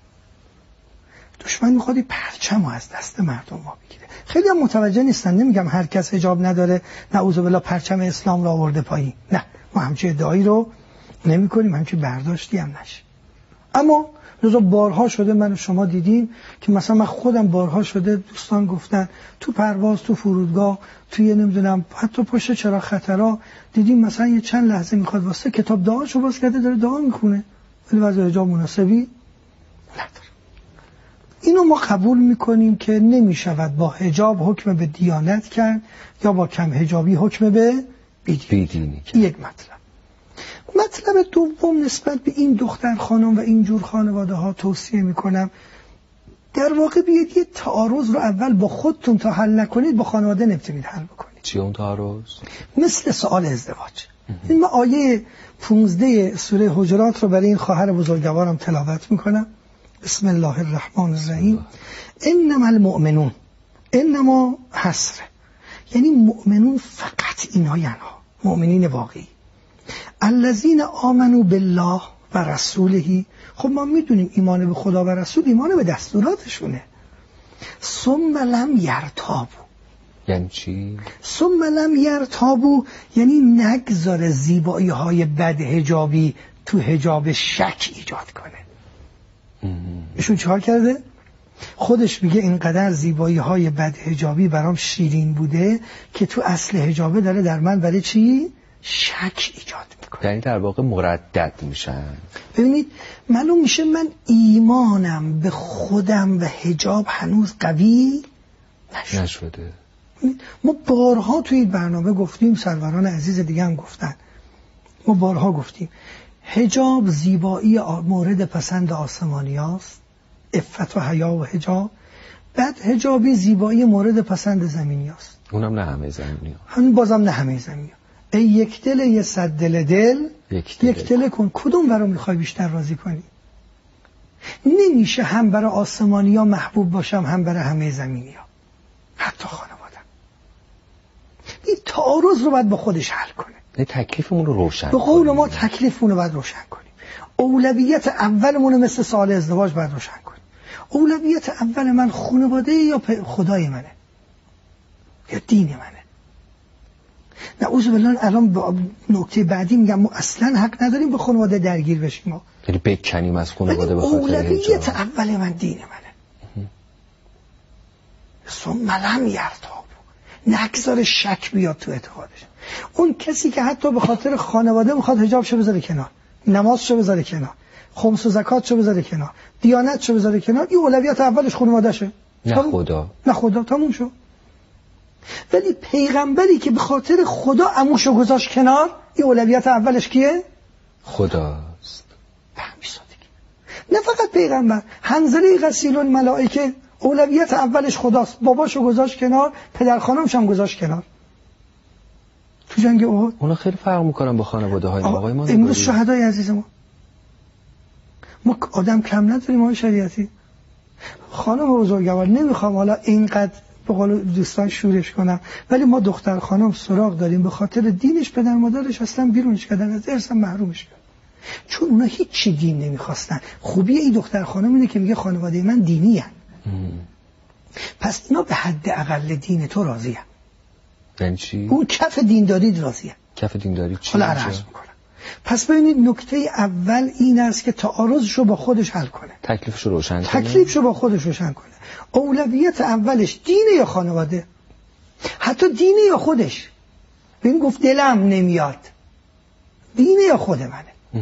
دشمن میخواد پرچم رو از دست مردم ما بگیره. خیلی هم متوجه نیستن. نمیگم هر کس حجاب نداره نعوذ بالله پرچم اسلام رو آورده پایین، نه، ما همچین ادعایی رو نمی کنیم، همچین برداشتی هم نشه. اما روزا بارها شده من و شما دیدیم که مثلا من خودم بارها شده دوستان گفتن تو پرواز، تو فرودگاه، توی نمیدونم حتی پشت چراغ خطرها دیدیم مثلا یه چند لحظه میخواد واسه کتاب دعاشو باز کرده داره دعا میخونه، ولی وضع حجاب مناسبی نداره. اینو ما قبول میکنیم که نمیشود با حجاب حکم به دیانت کرد یا با کم حجابی حکم به بیدینی کرد. یک مطلب. مطلب دوم نسبت به این دختر خانم و این جور خانواده ها توصیه میکنم در واقع بیاید یه تعارض رو اول با خودتون تا حل نکنید با خانواده نمیتونید حل بکنید. چی اون تعارض؟ مثل سوال ازدواج. این من آیه پونزده سوره حجرات رو برای این خواهر بزرگوارم تلاوت میکنم. بسم الله الرحمن الرحیم. انما المؤمنون، انما حسره، یعنی مؤمنون فقط اینها، یعنی مؤمنین واقعی، الذین آمنوا بالله و رسوله. خب ما میدونیم ایمان به خدا و رسول ایمان به دستوراتشونه. ثم لم یرتابوا، یعنی چی؟ ثم لم یرتابوا یعنی نگذاره زیبایی های بد حجابی تو حجاب شک ایجاد کنه. ایشون چیکار کرده؟ خودش میگه اینقدر زیبایی های بد حجابی برام شیرین بوده که تو اصل حجابه داره در من برای چی؟ شک ایجاد میکنه. یعنی در واقع مردد میشن. ببینید معلوم میشه من ایمانم به خودم و حجاب هنوز قوی نشده, نشده. ما بارها توی این برنامه گفتیم، سروران عزیز دیگه هم گفتن، ما بارها گفتیم حجاب زیبایی مورد پسند آسمانی هاست، عفت و حیا و حجاب. بعد حجابی زیبایی مورد پسند زمینی هاست، اونم نه همه زمینی ها، هم بازم نه همه زمینی ها. ای یک دل یه صد دل دل یک دل, یک دل کن. کدوم برای میخوای بیشتر راضی کنی؟ نمیشه هم برای آسمانی ها محبوب باشم هم برای همه زمینی ها، حتی خانوادم. این تعارض رو باید با خودش حل کنه. نه تکلیفمون رو روشن به قول ما تکلیفمون رو باید روشن کنیم. اولویت اولمون رو مثل سوال ازدواج باید روشن کنیم. اولویت اول من خانواده یا خدای منه یا دین منه؟ نعوذ بالله الان با نکته بعدی میگم ما اصلا حق نداریم به خانواده درگیر بشیم، ما یعنی بکنیم از خانواده به خاطر اولویت اول من دین منه. ثم لم یرتاب، نگذار شک بیاد تو اعتقادش. اون کسی که حتی به خاطر خانواده میخواد حجابشو بذاره کنار، نمازشو بذاره کنار، خمس و زکاتشو بذاره کنار، دیانتشو بذاره کنار، این اولویت اولش خانواده‌شه، نه خدا، نه خدا، تموم شد. ولی پیغمبری که به خاطر خدا عموشو گذاشت کنار، این اولویت اولش کیه؟ خداست. به همین سادگی. نه فقط پیغمبر، حنظله غسیل الملائکه اولویت اولش خداست، باباشو گذاشت کنار، پدر خانمش هم گذاشت کنار. تو جنگ احد اونا خیلی فرق میکنن با خانواده های ما. آقای ما امروز شهدای عزیز ما، ما آدم کم نداریم آقای شریعتی. خانم بزرگوار نمیخوام حالا اینقدر به قول دوستان شورش کنم، ولی ما دختر خانم سراغ داریم به خاطر دینش پدر مادرش اصلا بیرونش کردن، از ارث محرومش کردن، چون اونا هیچ چی دین نمیخواستن. خوبی این دختر خانم اینه که میگه خانواده من دینی هن. پس اینا به حد اقل دین تو راضی هن. یعنی چی؟ اون کف دینداری راضی هن. کف دینداری چی؟ حالا عرض میکنم. پس ببینید نکته اول این است که تعارضشو با خودش حل کنه، تکلیفشو روشن کنه، تکلیفشو با خودش روشن کنه. اولویت اولش دینه یا خانواده؟ حتی دینه یا خودش؟ ببین گفت دلم نمیاد، دینه یا خود منه؟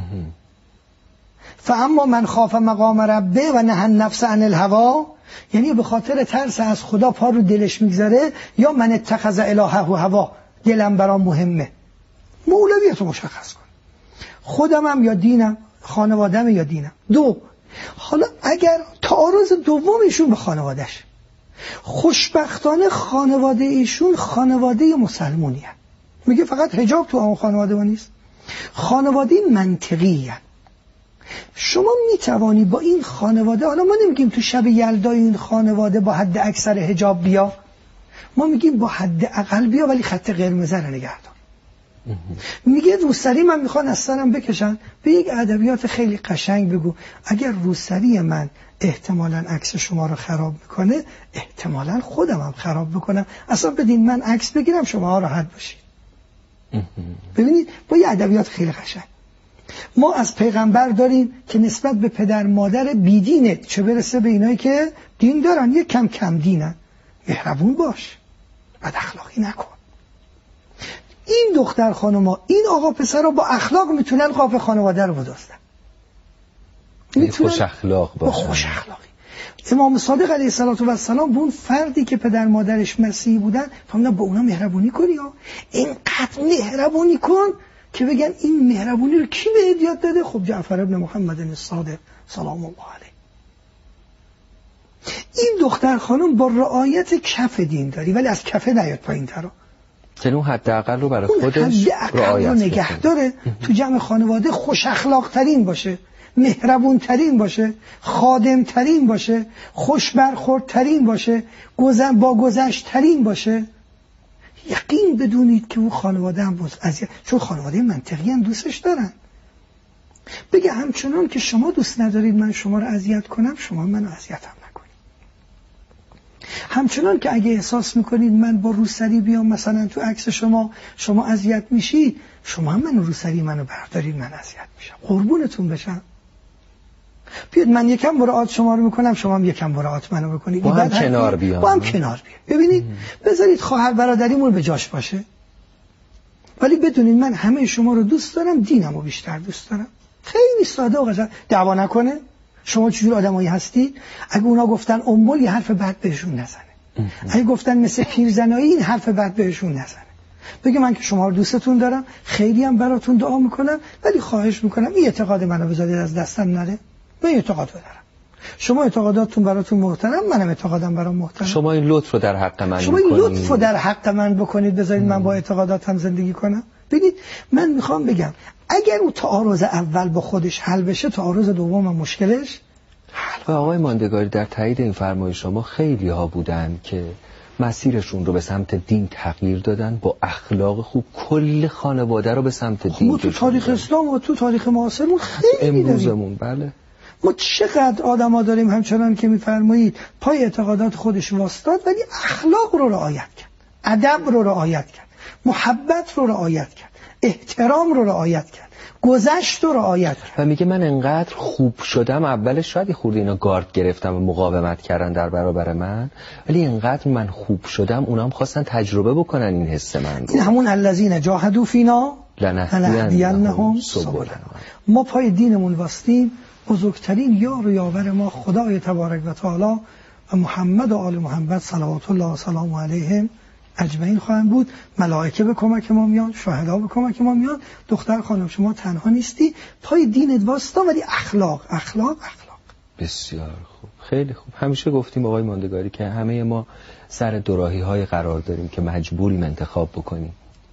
فاما من خاف مقام ربه و نهى النفس عن الهوا، یعنی به خاطر ترس از خدا پا رو دلش میگذاره، یا من اتخذ الهه هوا، دلم برام مهمه. اولویت رو مشخص کن، خودم هم یا دینم، خانوادم یا دینم. دو، حالا اگر تعارض دوم ایشون به خانوادهش، خوشبختانه خانواده ایشون خانواده مسلمونی هست. میگه فقط حجاب تو اون خانواده ما نیست، خانواده منطقی هست. شما میتوانی با این خانواده، حالا ما نمیگیم تو شب یلدا این خانواده با حد اکثر حجاب بیا، ما میگیم با حد اقل بیا ولی خط قرمز رو نگهدار. میگه روسری من میخوان از سرم بکشن، به یک ادبیات خیلی قشنگ بگو اگر روسری من احتمالاً عکس شما رو خراب میکنه، احتمالاً خودم هم خراب بکنم، اصلا بدین من عکس بگیرم شما راحت باشید. ببینید با یه ادبیات خیلی قشنگ. ما از پیغمبر داریم که نسبت به پدر مادر بیدینه، چه برسه به اینایی که دین دارن یک کم کم دینن، مهربون باش، بد اخلاقی نکن. این دختر خانوما، این آقا پسر رو با اخلاق میتونن قاف خانواده رو بدوستن، میتونن خوش اخلاق باشن. خوش اخلاقی. امام صادق علیه السلام به اون فردی که پدر مادرش مسیحی بودن فرمودن با اونا مهربونی کنی، ها اینقدر مهربونی کن که بگن این مهربونی رو کی بهت یاد داده؟ خب جعفر ابن محمد الصادق سلام الله علیه. این دختر خانم با رعایت کف دین داری، ولی از کفه نیاد پایین ترا، چون اون حداقل رو برای خودش رعایت رو نگه داره، تو جمع خانواده خوش اخلاق ترین باشه، مهربون ترین باشه، خادم ترین باشه، خوش برخورد ترین باشه، گذن با گذشت ترین باشه. یقین بدونید که اون خانواده هم باز اذیت، چون خانواده منطقی هم دوستش دارن. بگه همچنان که شما دوست ندارید من شما رو اذیت کنم، شما منو اذیتم نکنید. همچنان که اگه احساس میکنید من با روسری بیام مثلا تو عکس شما شما اذیت میشید، شما هم منو روسری منو بردارید من اذیت میشم، قربونتون بشم. بیاد من یکم مراعات شما رو میکنم، شما هم یکم مراعات منو بکنید، با هم کنار بیام، با هم کنار بیام. ببینید بذارید خواهر برادریمون به جاش باشه، ولی بدونید من همه شما رو دوست دارم، دینمو بیشتر دوست دارم. خیلی ساده و قشنگ. دعوا نکنه. شما چجور آدمایی هستید؟ اگه اونا گفتن انبل یه حرف بد بهشون نزنه، اگه گفتن مثل پیرزنایی این حرف بد بهشون نزنه. بگه من که شما رو دوستتون دارم، خیلی هم براتون دعا میکنم، ولی خواهش میکنم این اعتقاد منو بذارید از دستم نره. من اعتقاد دارم، شما اعتقاداتتون براتون محترم، منم اعتقادم برام محترم. شما این لطف رو در حق من شما این لطف رو در حق من بکنید، بذارید من با اعتقاداتم زندگی کنم. ببینید من میخوام بگم اگر اون تعارض اول با خودش حل بشه، تعارض دوم هم مشکلش حل. و آقای ماندگاری در تایید این فرمایش شما خیلی ها بودن که مسیرشون رو به سمت دین تغییر دادن، با اخلاق خوب کل خانواده رو به سمت دین. ما تو تاریخ اسلام و تو تاریخ معاصرمون خیلی امروزمون بله ما چقدر آدم ها داریم همچنان که میفرمایید پای اعتقادات خودش واسطاد، ولی اخلاق رو رعایت کرد، ادب رو رعایت کرد، محبت رو رعایت کرد، احترام رو رعایت کرد، گذشت رو رعایت کرد. و میگه من انقدر خوب شدم، اولش شاید خورده اینا گارد گرفتم و مقاومت کردن در برابر من، ولی انقدر من خوب شدم اونام خواستن تجربه بکنن این حس من رو. این همون الذین جاهدوا فینا لنهدینهم سبلنا. ما پای دینمون واسطیم، بزرگترین یار و یاور ما خدای تبارک و تعالی و محمد و آل محمد صلوات الله و سلام علیهم اجمعین خواهند بود. ملائکه به کمک ما میان، شهدا به کمک ما میان. دختر خانم شما تنها نیستی، پای دینت واسطا، ولی اخلاق اخلاق اخلاق. بسیار خوب، خیلی خوب. همیشه گفتیم آقای ماندگاری که همه ما سر دوراهی های قرار داریم که مجبوریم انتخاب بکنیم.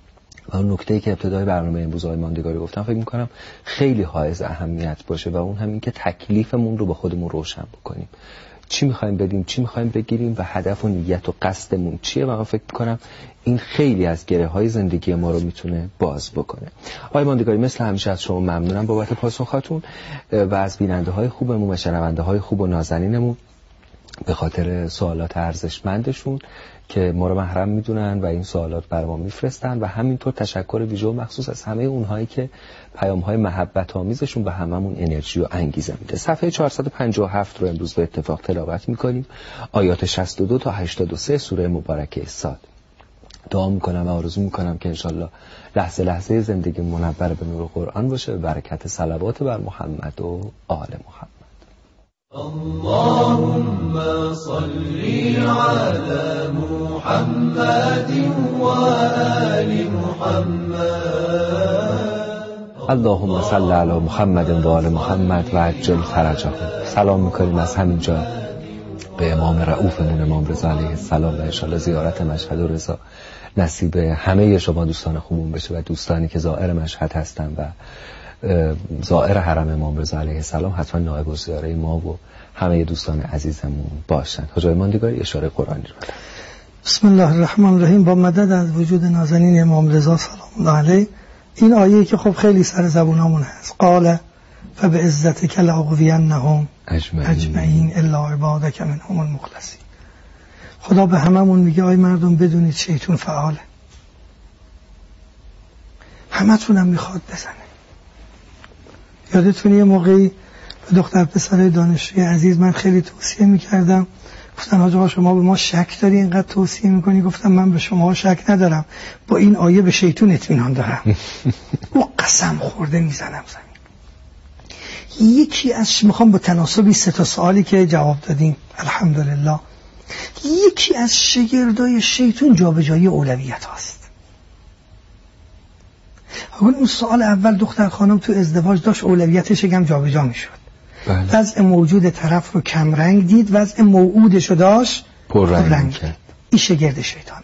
و اون نکته‌ای که ابتدای برنامه امروز آقای ماندگاری گفتم فکر می‌کنم خیلی حائز اهمیت باشه و اون همین که تکلیفمون رو با خودمون روشن بکنیم. چی می‌خوایم بدیم، چی می‌خوایم بگیریم و هدف و نیت و قصدمون چیه. و من فکر می‌کنم این خیلی از گره‌های زندگی ما رو میتونه باز بکنه. آقای ماندگاری مثل همیشه از شما ممنونم بابت پاسخاتون و از بیننده‌های خوبمون و شنونده‌های خوب و نازنینمون به خاطر سوالات ارزشمندشون که ما رو محرم میدونن و این سوالات بر ما میفرستن، و همینطور تشکر ویژه و مخصوص از همه اونهایی که پیام‌های محبت آمیزشون به هممون انرژی و انگیزه میده. صفحه چهارصد و پنجاه و هفت رو امروز به اتفاق تلاوت میکنیم، آیات شصت و دو تا هشتاد و سه سوره مبارکه صاد. دعا میکنم و آرزو میکنم که انشالله لحظه لحظه زندگی منور به نور قرآن باشه، به برکت صلوات بر محمد و آل محمد. اللهم صل على محمد و آل محمد. اللهم صل علی محمد و آل محمد و عجل فرجهم. سلام میکنیم از همینجا به امام رؤوفمون امام رضا علیه السلام و انشالله زیارت مشهد و رضا نصیب همه شما دوستان خوبون بشه و دوستانی که زائر مشهد هستن و زائر حرم امام رضا علیه السلام حتما نائب الزیاره ما و همه دوستان عزیزمون باشن. حاج ماندگاری اشاره قرآنی رو بدن. بسم الله الرحمن الرحیم. با مدد از وجود نازنین امام رضا سلام الله علیه، این آیه که خب خیلی سر زبونامون هست، قال فبعزتک لأغوینهم اجمعین الا عبادک منهم المخلصین. خدا به هممون میگه آی مردم بدونید شیطان فعاله، همتون هم میخواد بزنه. یادتونه یه موقعی به دختر پسر دانشجوی عزیز من خیلی توصیه میکردم، گفتن حاج آقا شما به ما شک داری اینقدر توصیه میکنی؟ گفتم من به شما شک ندارم، با این آیه به شیطان اطمینان دارم. او قسم خورده میزنم زمین. یکی از میخوام با تناسبی سه تا سوالی که جواب دادیم الحمدلله، یکی از شگردای شیطان جابجایی اولویت هاست. اون سوال اول دختر خانم تو ازدواج داشت اولویتش هم جابجا میشد. بله. وضع موجود طرف رو کم رنگ دید، وضع موعودش رو داشت پر رنگ, رنگ کرد. این شگرد شیطانه.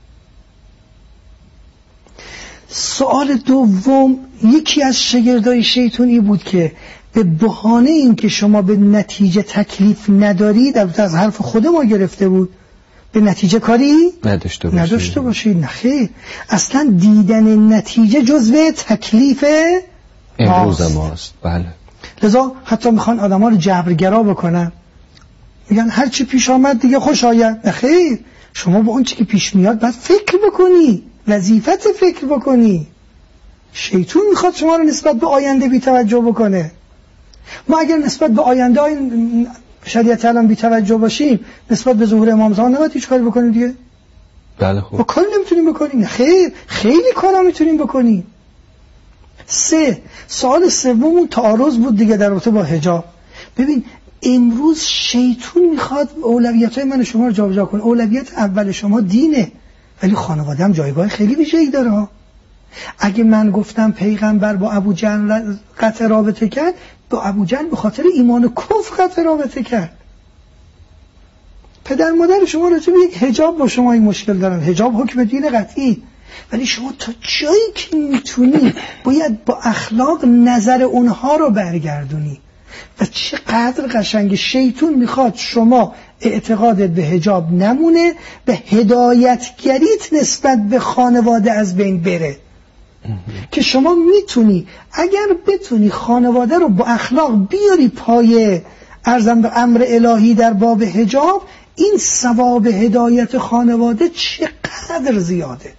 سوال دوم، یکی از شگردای شیطانی بود که به بهانه این که شما به نتیجه تکلیف ندارید، البته از حرف خود ما گرفته بود، به نتیجه کاری نداشته باشید. نداشته باشید. نخیر، اصلا دیدن نتیجه جزو تکلیف امروز ماست. بله. لذا حتی میخوان آدم ها رو جبرگرا بکنن، میگن هر چی پیش آمد دیگه خوش آید. نخیر، شما با اون چی که پیش میاد باید فکر بکنی، وظیفت فکر بکنی. شیطان میخواد شما رو نسبت به آینده بی توجه بکنه. ما اگر نسبت به آینده شریعت الان بی توجه باشیم، نسبت به ظهور امام زمان نباید هیچ کاری بکنیم دیگه. بله خوب. ما کاری نمیتونیم بکنیم. خیر، خیلی کارا میتونیم بکنیم. سه، سوال سومون تعارض بود دیگه در رابطه با حجاب. ببین امروز شیطان میخواد اولویت‌های من شما رو جابجا کنه. اولویت اول شما دینه، ولی خانواده هم جایگاه خیلی ویژه‌ای داره ها. اگه من گفتم پیغمبر با ابو جهل قطع رابطه کرد، با ابو جهل به خاطر ایمان و کفر قطع رابطه کرد. پدر مادر شما راجع به یک حجاب با شما این مشکل دارن، حجاب حکم دین قطعی، ولی شما تا جایی که میتونی باید با اخلاق نظر اونها رو برگردونی. و چقدر قشنگ شیطان میخواد شما اعتقادت به حجاب نمونه، به هدایتگریت نسبت به خانواده از بین بره. که شما میتونی اگر بتونی خانواده رو با اخلاق بیاری پای ارزم به امر الهی در باب حجاب، این ثواب هدایت خانواده چقدر زیاده.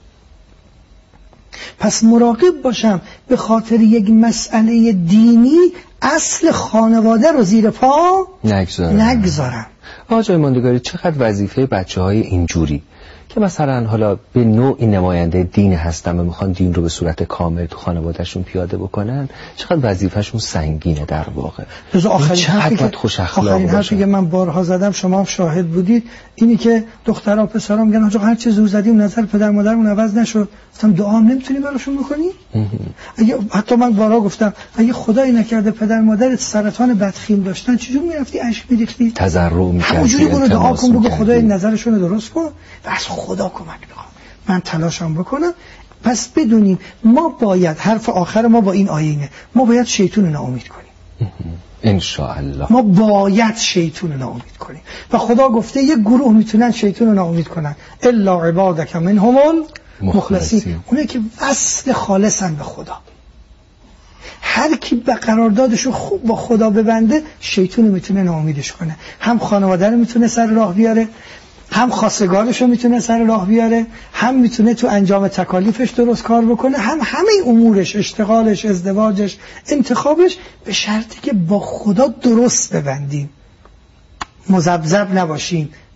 پس مراقب باشم به خاطر یک مسئله دینی اصل خانواده رو زیر پا نگذارم. نگذارم. آقای ماندگاری، چقدر وظیفه بچه های اینجوری که مثلا حالا به نوعی نماینده دین هستن و میخوان دین رو به صورت کامل تو خانوادهشون پیاده بکنن، چقدر وظیفهشون سنگینه در واقع. آخرین چقدر خوش اخلاق آخرین حرفی که من بارها زدم، شما هم شاهد بودید، اینی که دخترها و پسرها میگن آقا هر چه زور زدیم نظر پدر مادرمون عوض نشد. گفتم دعا هم نمیتونی براشون بکنی؟ اگه حتی من بارها گفتم اگه خدایی نکرده پدر مادرت سرطان بدخیم داشتن، چجور میرفتی اشک میریختی؟ تضرع میکردی، همونجوری برو دعا کن، بگو خدای نظرشون رو درست کن و از خدا کمک بخوام، من تلاشم بکنم. پس بدونیم ما باید، حرف آخر ما با این آیه اینه، ما باید شیطان رو ناامید کنیم. انشاءالله ما باید شیطان رو ناامید کنیم و خدا گفته یک گروه میتونن شیطان رو ناامید کنن، الا عبادک منهم المخلصین، اونه که وصل خالصن به خدا. هر کی به قراردادشو خوب با خدا ببنده، شیطان میتونه ناامیدش کنه. هم خانواده رو میتونه سر راه بیاره، هم خواستگارشو میتونه سر راه بیاره، هم میتونه تو انجام تکالیفش درست کار بکنه، هم همه امورش، اشتغالش، ازدواجش، انتخابش، به شرطی که با خدا درست ببندیم، مذبذب نباشیم،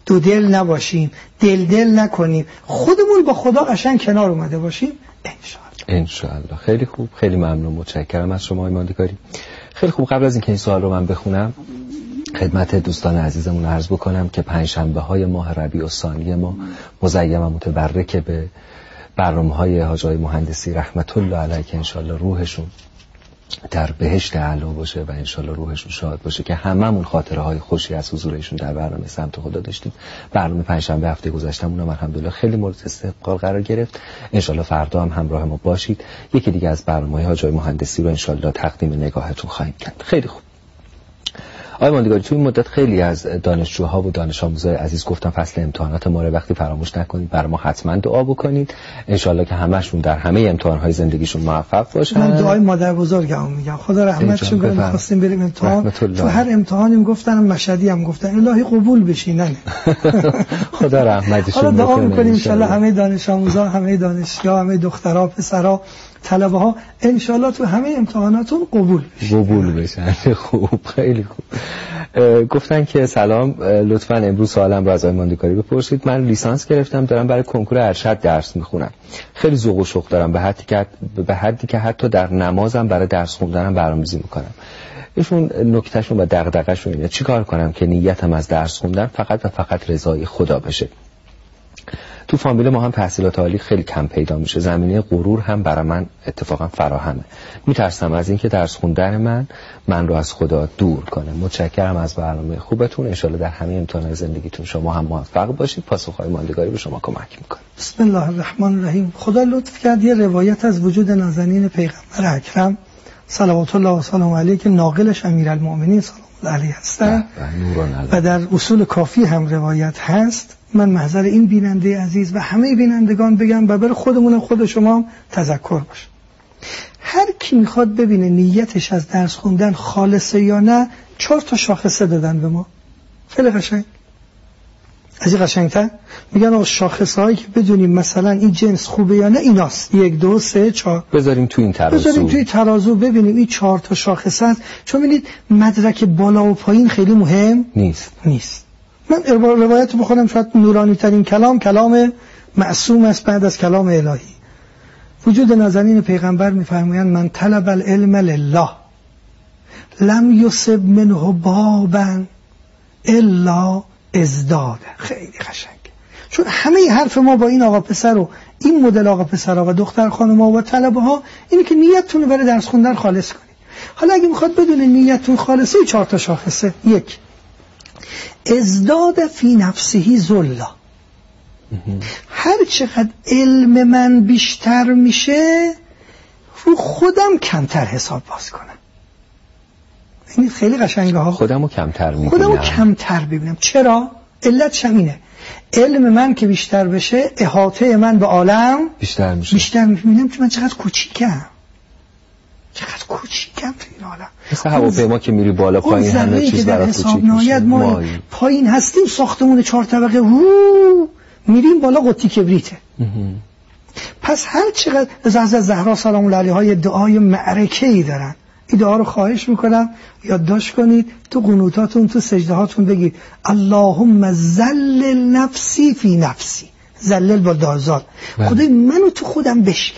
دو دل نباشیم، دل دل نکنیم، خودمون با خدا قشنگ کنار اومده باشیم انشاءالله. انشاءالله. خیلی خوب، خیلی ممنون، متشکرم از شما ایماندگاری. خیلی خوب، قبل از اینکه این سوال رو من بخونم خدمت دوستان عزیزمون عرض بکنم که پنجشنبه های ماه ربیع الثانی ما مزیم و متبرک به برنامه های حاج آقای مهندسی رحمت الله علیه که انشالله روحشون در بهشت اعلی باشه و انشالله روحشون شاد باشه، که هممون خاطره های خوشی از حضور ایشون در برنامه سمت خدا داشتیم. برنامه پنجشنبه هفته گذشتهمون هم الحمدلله خیلی مورد استقبال قرار گرفت. انشالله فردا هم همراه ما باشید. یکی دیگه از برنامه‌های حاج آقای مهندسی رو انشالله تقدیم نگاهتون خواهیم کرد. خیلی خوب. آقای ماندگاری، تو این مدت خیلی از دانشجوها و دانش آموزای عزیز گفتن فصل امتحانات ما رو وقتی فراموش نکنید، برای ما حتما دعا بکنید انشالله که همشون در همه امتحانهای زندگیشون موفق باشن. من دعای مادر بزرگم میگم خدا رحمتشون کنه. می‌خواستیم بریم امتحان، تو هر امتحانی میگفتن، مشهدی هم گفتن الهی قبول بشین. نه خدا رحمتشون کنه. دعا می‌کنیم انشالله همه دانش آموزا، همه دانشجوها، همه دخترها، پسرها، طلبه ها انشالله تو همه امتحاناتون قبول بشن. قبول بشن. خوب، خیلی خوب. گفتن که سلام، لطفاً امروز سوالم رو از آقای ماندگاری بپرسید. من لیسانس گرفتم، دارم برای کنکور ارشد درس میخونم. خیلی ذوق و شوق دارم به حدی که به حدی که حتی در نمازم برای درس خوندنم برنامه‌ریزی میکنم. ایشون نکتهشون و دغدغه‌شون اینه چیکار کنم که نیتم از درس خوندن فقط و فقط رضای خدا بشه. تو فامیل ما هم تحصیلات عالی خیلی کم پیدا میشه، زمینه غرور هم برای من اتفاقا فراهمه. میترسم از اینکه درس خوندن من من رو از خدا دور کنه. متشکرم از برنامه خوبتون. انشالله در همه امتحانات زندگیتون شما هم موفق باشید. پاسخهای ماندگاری به شما کمک میکنه. بسم الله الرحمن الرحیم. خدا لطف کرد یه روایت از وجود نازنین پیغمبر اکرم صلوات الله و سلام علیه که ناقلش امیرالمؤمنین سلام الله علیه هستن و در اصول کافی هم روایت هست. من محضر این بیننده عزیز و همه بینندگان بگم و برای خودمون خود شما تذکر باشه. هر کی میخواد ببینه نیتش از درس خوندن خالصه یا نه، چهار تا شاخصه دادن به ما. خیلی قشنگ. از این قشنگتر میگن آقا شاخصه هایی که بدونیم مثلا این جنس خوبه یا نه ایناست. یک دو سه چهار بذاریم تو این ترازو. بذاریم توی ترازو ببینیم این چهار تا شاخصه است. چون ببینید مدرک بالا و پایین خیلی مهم نیست. نیست. من روایت بخونم، شاید نورانی ترین کلام کلام معصوم است بعد از کلام الهی. وجود نازنین پیغمبر میفرمایند من طلب العلم لله لم یصب منه بابا الا ازداد. خیلی قشنگ. چون همه حرف ما با این آقا پسر و این مدل آقا پسرها و دختر خانم‌ها و طلبه ها اینه که نیتتون برای درس خوندن خالص کنید. حالا اگه میخواد بدونه نیتتون خالصه، چهار تا شاخصه. یک، ازداد فی نفسه ذلا. هر چقدر علم من بیشتر میشه رو خودم کمتر حساب باز کنم. این خیلی قشنگه ها. خودمو کمتر میبینم. خودمو کمتر ببینم. چرا؟ علتش اینه. علم من که بیشتر بشه احاطه من به عالم بیشتر میشه. بیشتر میبینم که من چقدر کوچیکم. چقدر کوچیکم تو این عالم. مثل هواپیما که میری بالا پایین همه چیز برات کوچیک میشه. ما پایین هستیم، ساختمون چهار طبقه وو میریم بالا قطی کبریته. پس هر چقدر از زهرا سلام الله علیها یه دعای معرکه‌ای دارن. این دعا رو خواهش میکنم یادداشت کنید، تو قنوتاتون تو سجده هاتون بگید اللهم ذلل نفسی فی نفسی. ذلل با دالزال. خدای منو تو خودم بشکن.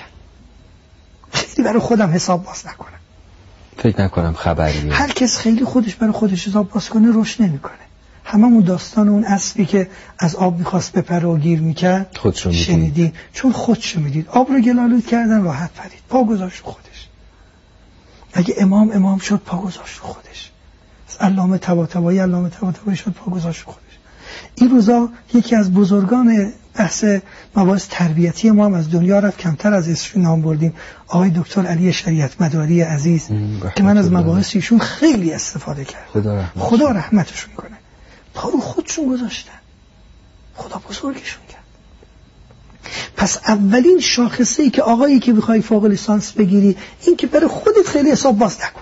خیلی برای خودم حساب باز نکنم. فکر نکنم خبریه. هر کس خیلی خودش برای خودش حساب باز کنه رشد نمیکنه. هممون داستان اون اسبی که از آب میخواست بپره و گیر میکرد خودشو شنیدیم. چون خودشو میدید آب رو گلالود کردن راحت پرید، پا گذاشت رو خودش. اگه امام امام شد پا گذاشت رو خودش. علامه طباطبایی علامه طباطبایی شد پا گذاشت رو خودش. این روزا یکی از بزرگان بحث مباحث تربیتی ما هم از دنیا رفت، کمتر از اسمش نام بردیم، آقای دکتر علی شریعت مداری عزیز که من از مباحث ایشون خیلی استفاده کردم. خدا رحمتشون خدا رحمتشون کنه. پا رو خودشون گذاشتن. خدا بزرگشون کرد. پس اولین شاخصه ای که آقایی که بخوای فوق لیسانس بگیری این که برای خودت خیلی حساب باز نکن.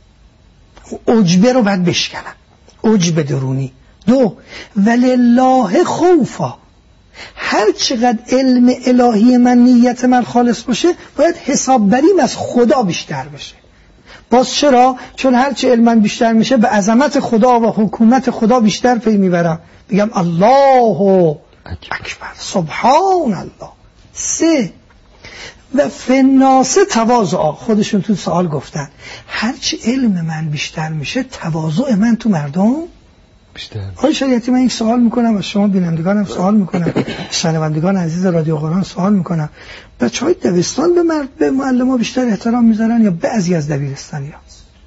عجبه رو باید بشکنم. عجب درونی. دو، ولله خوفا. هر چقدر علم الهی من نیت من خالص باشه باید حساب بریم از خدا بیشتر بشه. باز چرا؟ چون هرچی علم بیشتر میشه به عظمت خدا و حکومت خدا بیشتر پی میبرم. بگم الله اکبر، سبحان الله. سه و فناسه تواضع. خودشون تو سوال گفتن هرچی علم من بیشتر میشه تواضع من تو مردم بیشتر. آقای شریعتی، من یک سوال میکنم از شما بینندگانم سوال میکنم، شنوندگان عزیز رادیو قرآن سوال میکنم، بچهای دبستان به مرد به معلم ها بیشتر احترام میذارن یا بعضی از دبیرستانی ها؟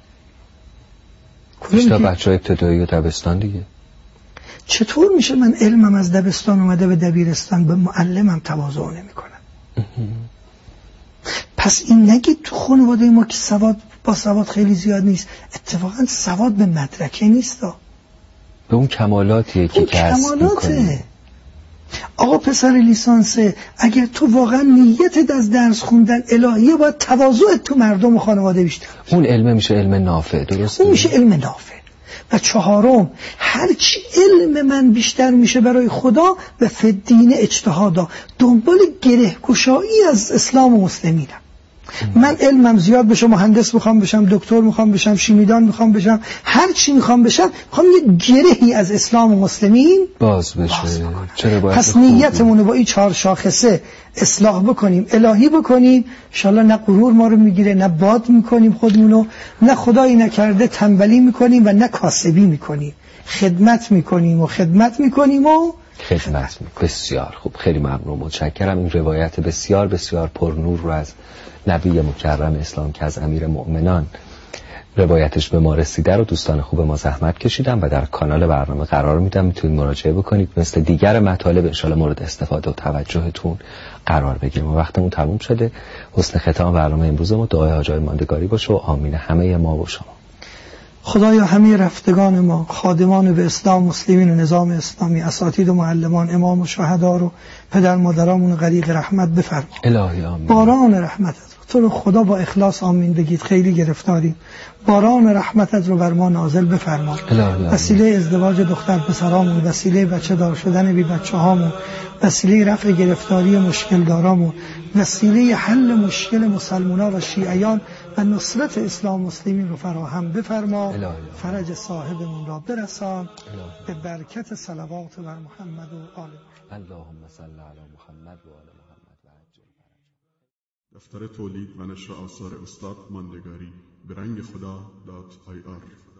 بیشتر بچه های ابتدایی و دبستان دیگه. چطور میشه من علمم از دبستان اومده به دبیرستان به معلمم تواضع نمیکنم؟ پس این نگید تو خانواده ما که سواد با سواد خیلی زیاد نیست، اتفاقا سواد به مدرکه نیست، به اون کمالاتیه که کسب میکنه. آقا پسر لیسانسه، اگر تو واقعا نیتت از درس خوندن الهیه باید تواضعت تو مردم و خانواده بیشتر. اون علم میشه علم نافع، درسته؟ اون میشه علم نافع. و چهارم، هرچی علم من بیشتر میشه برای خدا و فدین اجتهادا، دنبال گره گشایی از اسلام و مسلمینم. من علمم زیاد بشه، مهندس میخوام بشم، دکتر میخوام بشم، شیمیدان میخوام بشم، هر چی میخوام بشم، میخوام یه گرهی از اسلام و مسلمین باز بشه. باز چرا باید؟ پس نیتمون با این چهار شاخصه اصلاح بکنیم، الهی بکنیم، انشالله نه غرور ما رو میگیره، نه باد میکنیم خودمونو، نه خدایی نکرده تنبلی میکنیم و نه کاسبی میکنیم، خدمت میکنیم و خدمت میکنیم و خدمت میکنیم. بسیار خوب، خیلی ممنون، متشکرم. این روایت بسیار بسیار پرنور رو از نبی مکرم اسلام که از امیر مؤمنان روایتش به ما رسیده رو دوستان خوب ما زحمت کشیدن و در کانال برنامه قرار میدم، میتونید مراجعه بکنید، مثل دیگر مطالب انشالله مورد استفاده و توجهتون قرار بگیریم. و وقتمون تموم شده. حسن ختام برنامه امروز ما دعای حاجای ماندگاری باشه و آمین همه ما و شما. خدایا همه رفتگان ما، خادمان به اسلام، مسلمین و نظام اسلامی، اساتید و معلمان، امام و شهدا رو، پدر مادرامون غریق رحمت بفرما. الهی آمین. باران رحمتت تو رو خدا با اخلاص آمین بگید، خیلی گرفتاریم. باران رحمتت رو بر ما نازل بفرما. وسیله ازدواج دختر پسرامون، وسیله بچه دار شدن بی بچه هامون، وسیله رفع گرفتاری مشکل دارامون، وسیله حل مشکل مسلمونا و شیعیان و نصرت اسلام مسلمین رو فراهم بفرما. فرج صاحبمون را برسان به برکت صلوات بر محمد و آل محمد. اللهم صل علی محمد و آل محمد و عجل فرج. دفتر تولید و نشر آثار استاد ماندگاری به رنگ خدا دات آی آر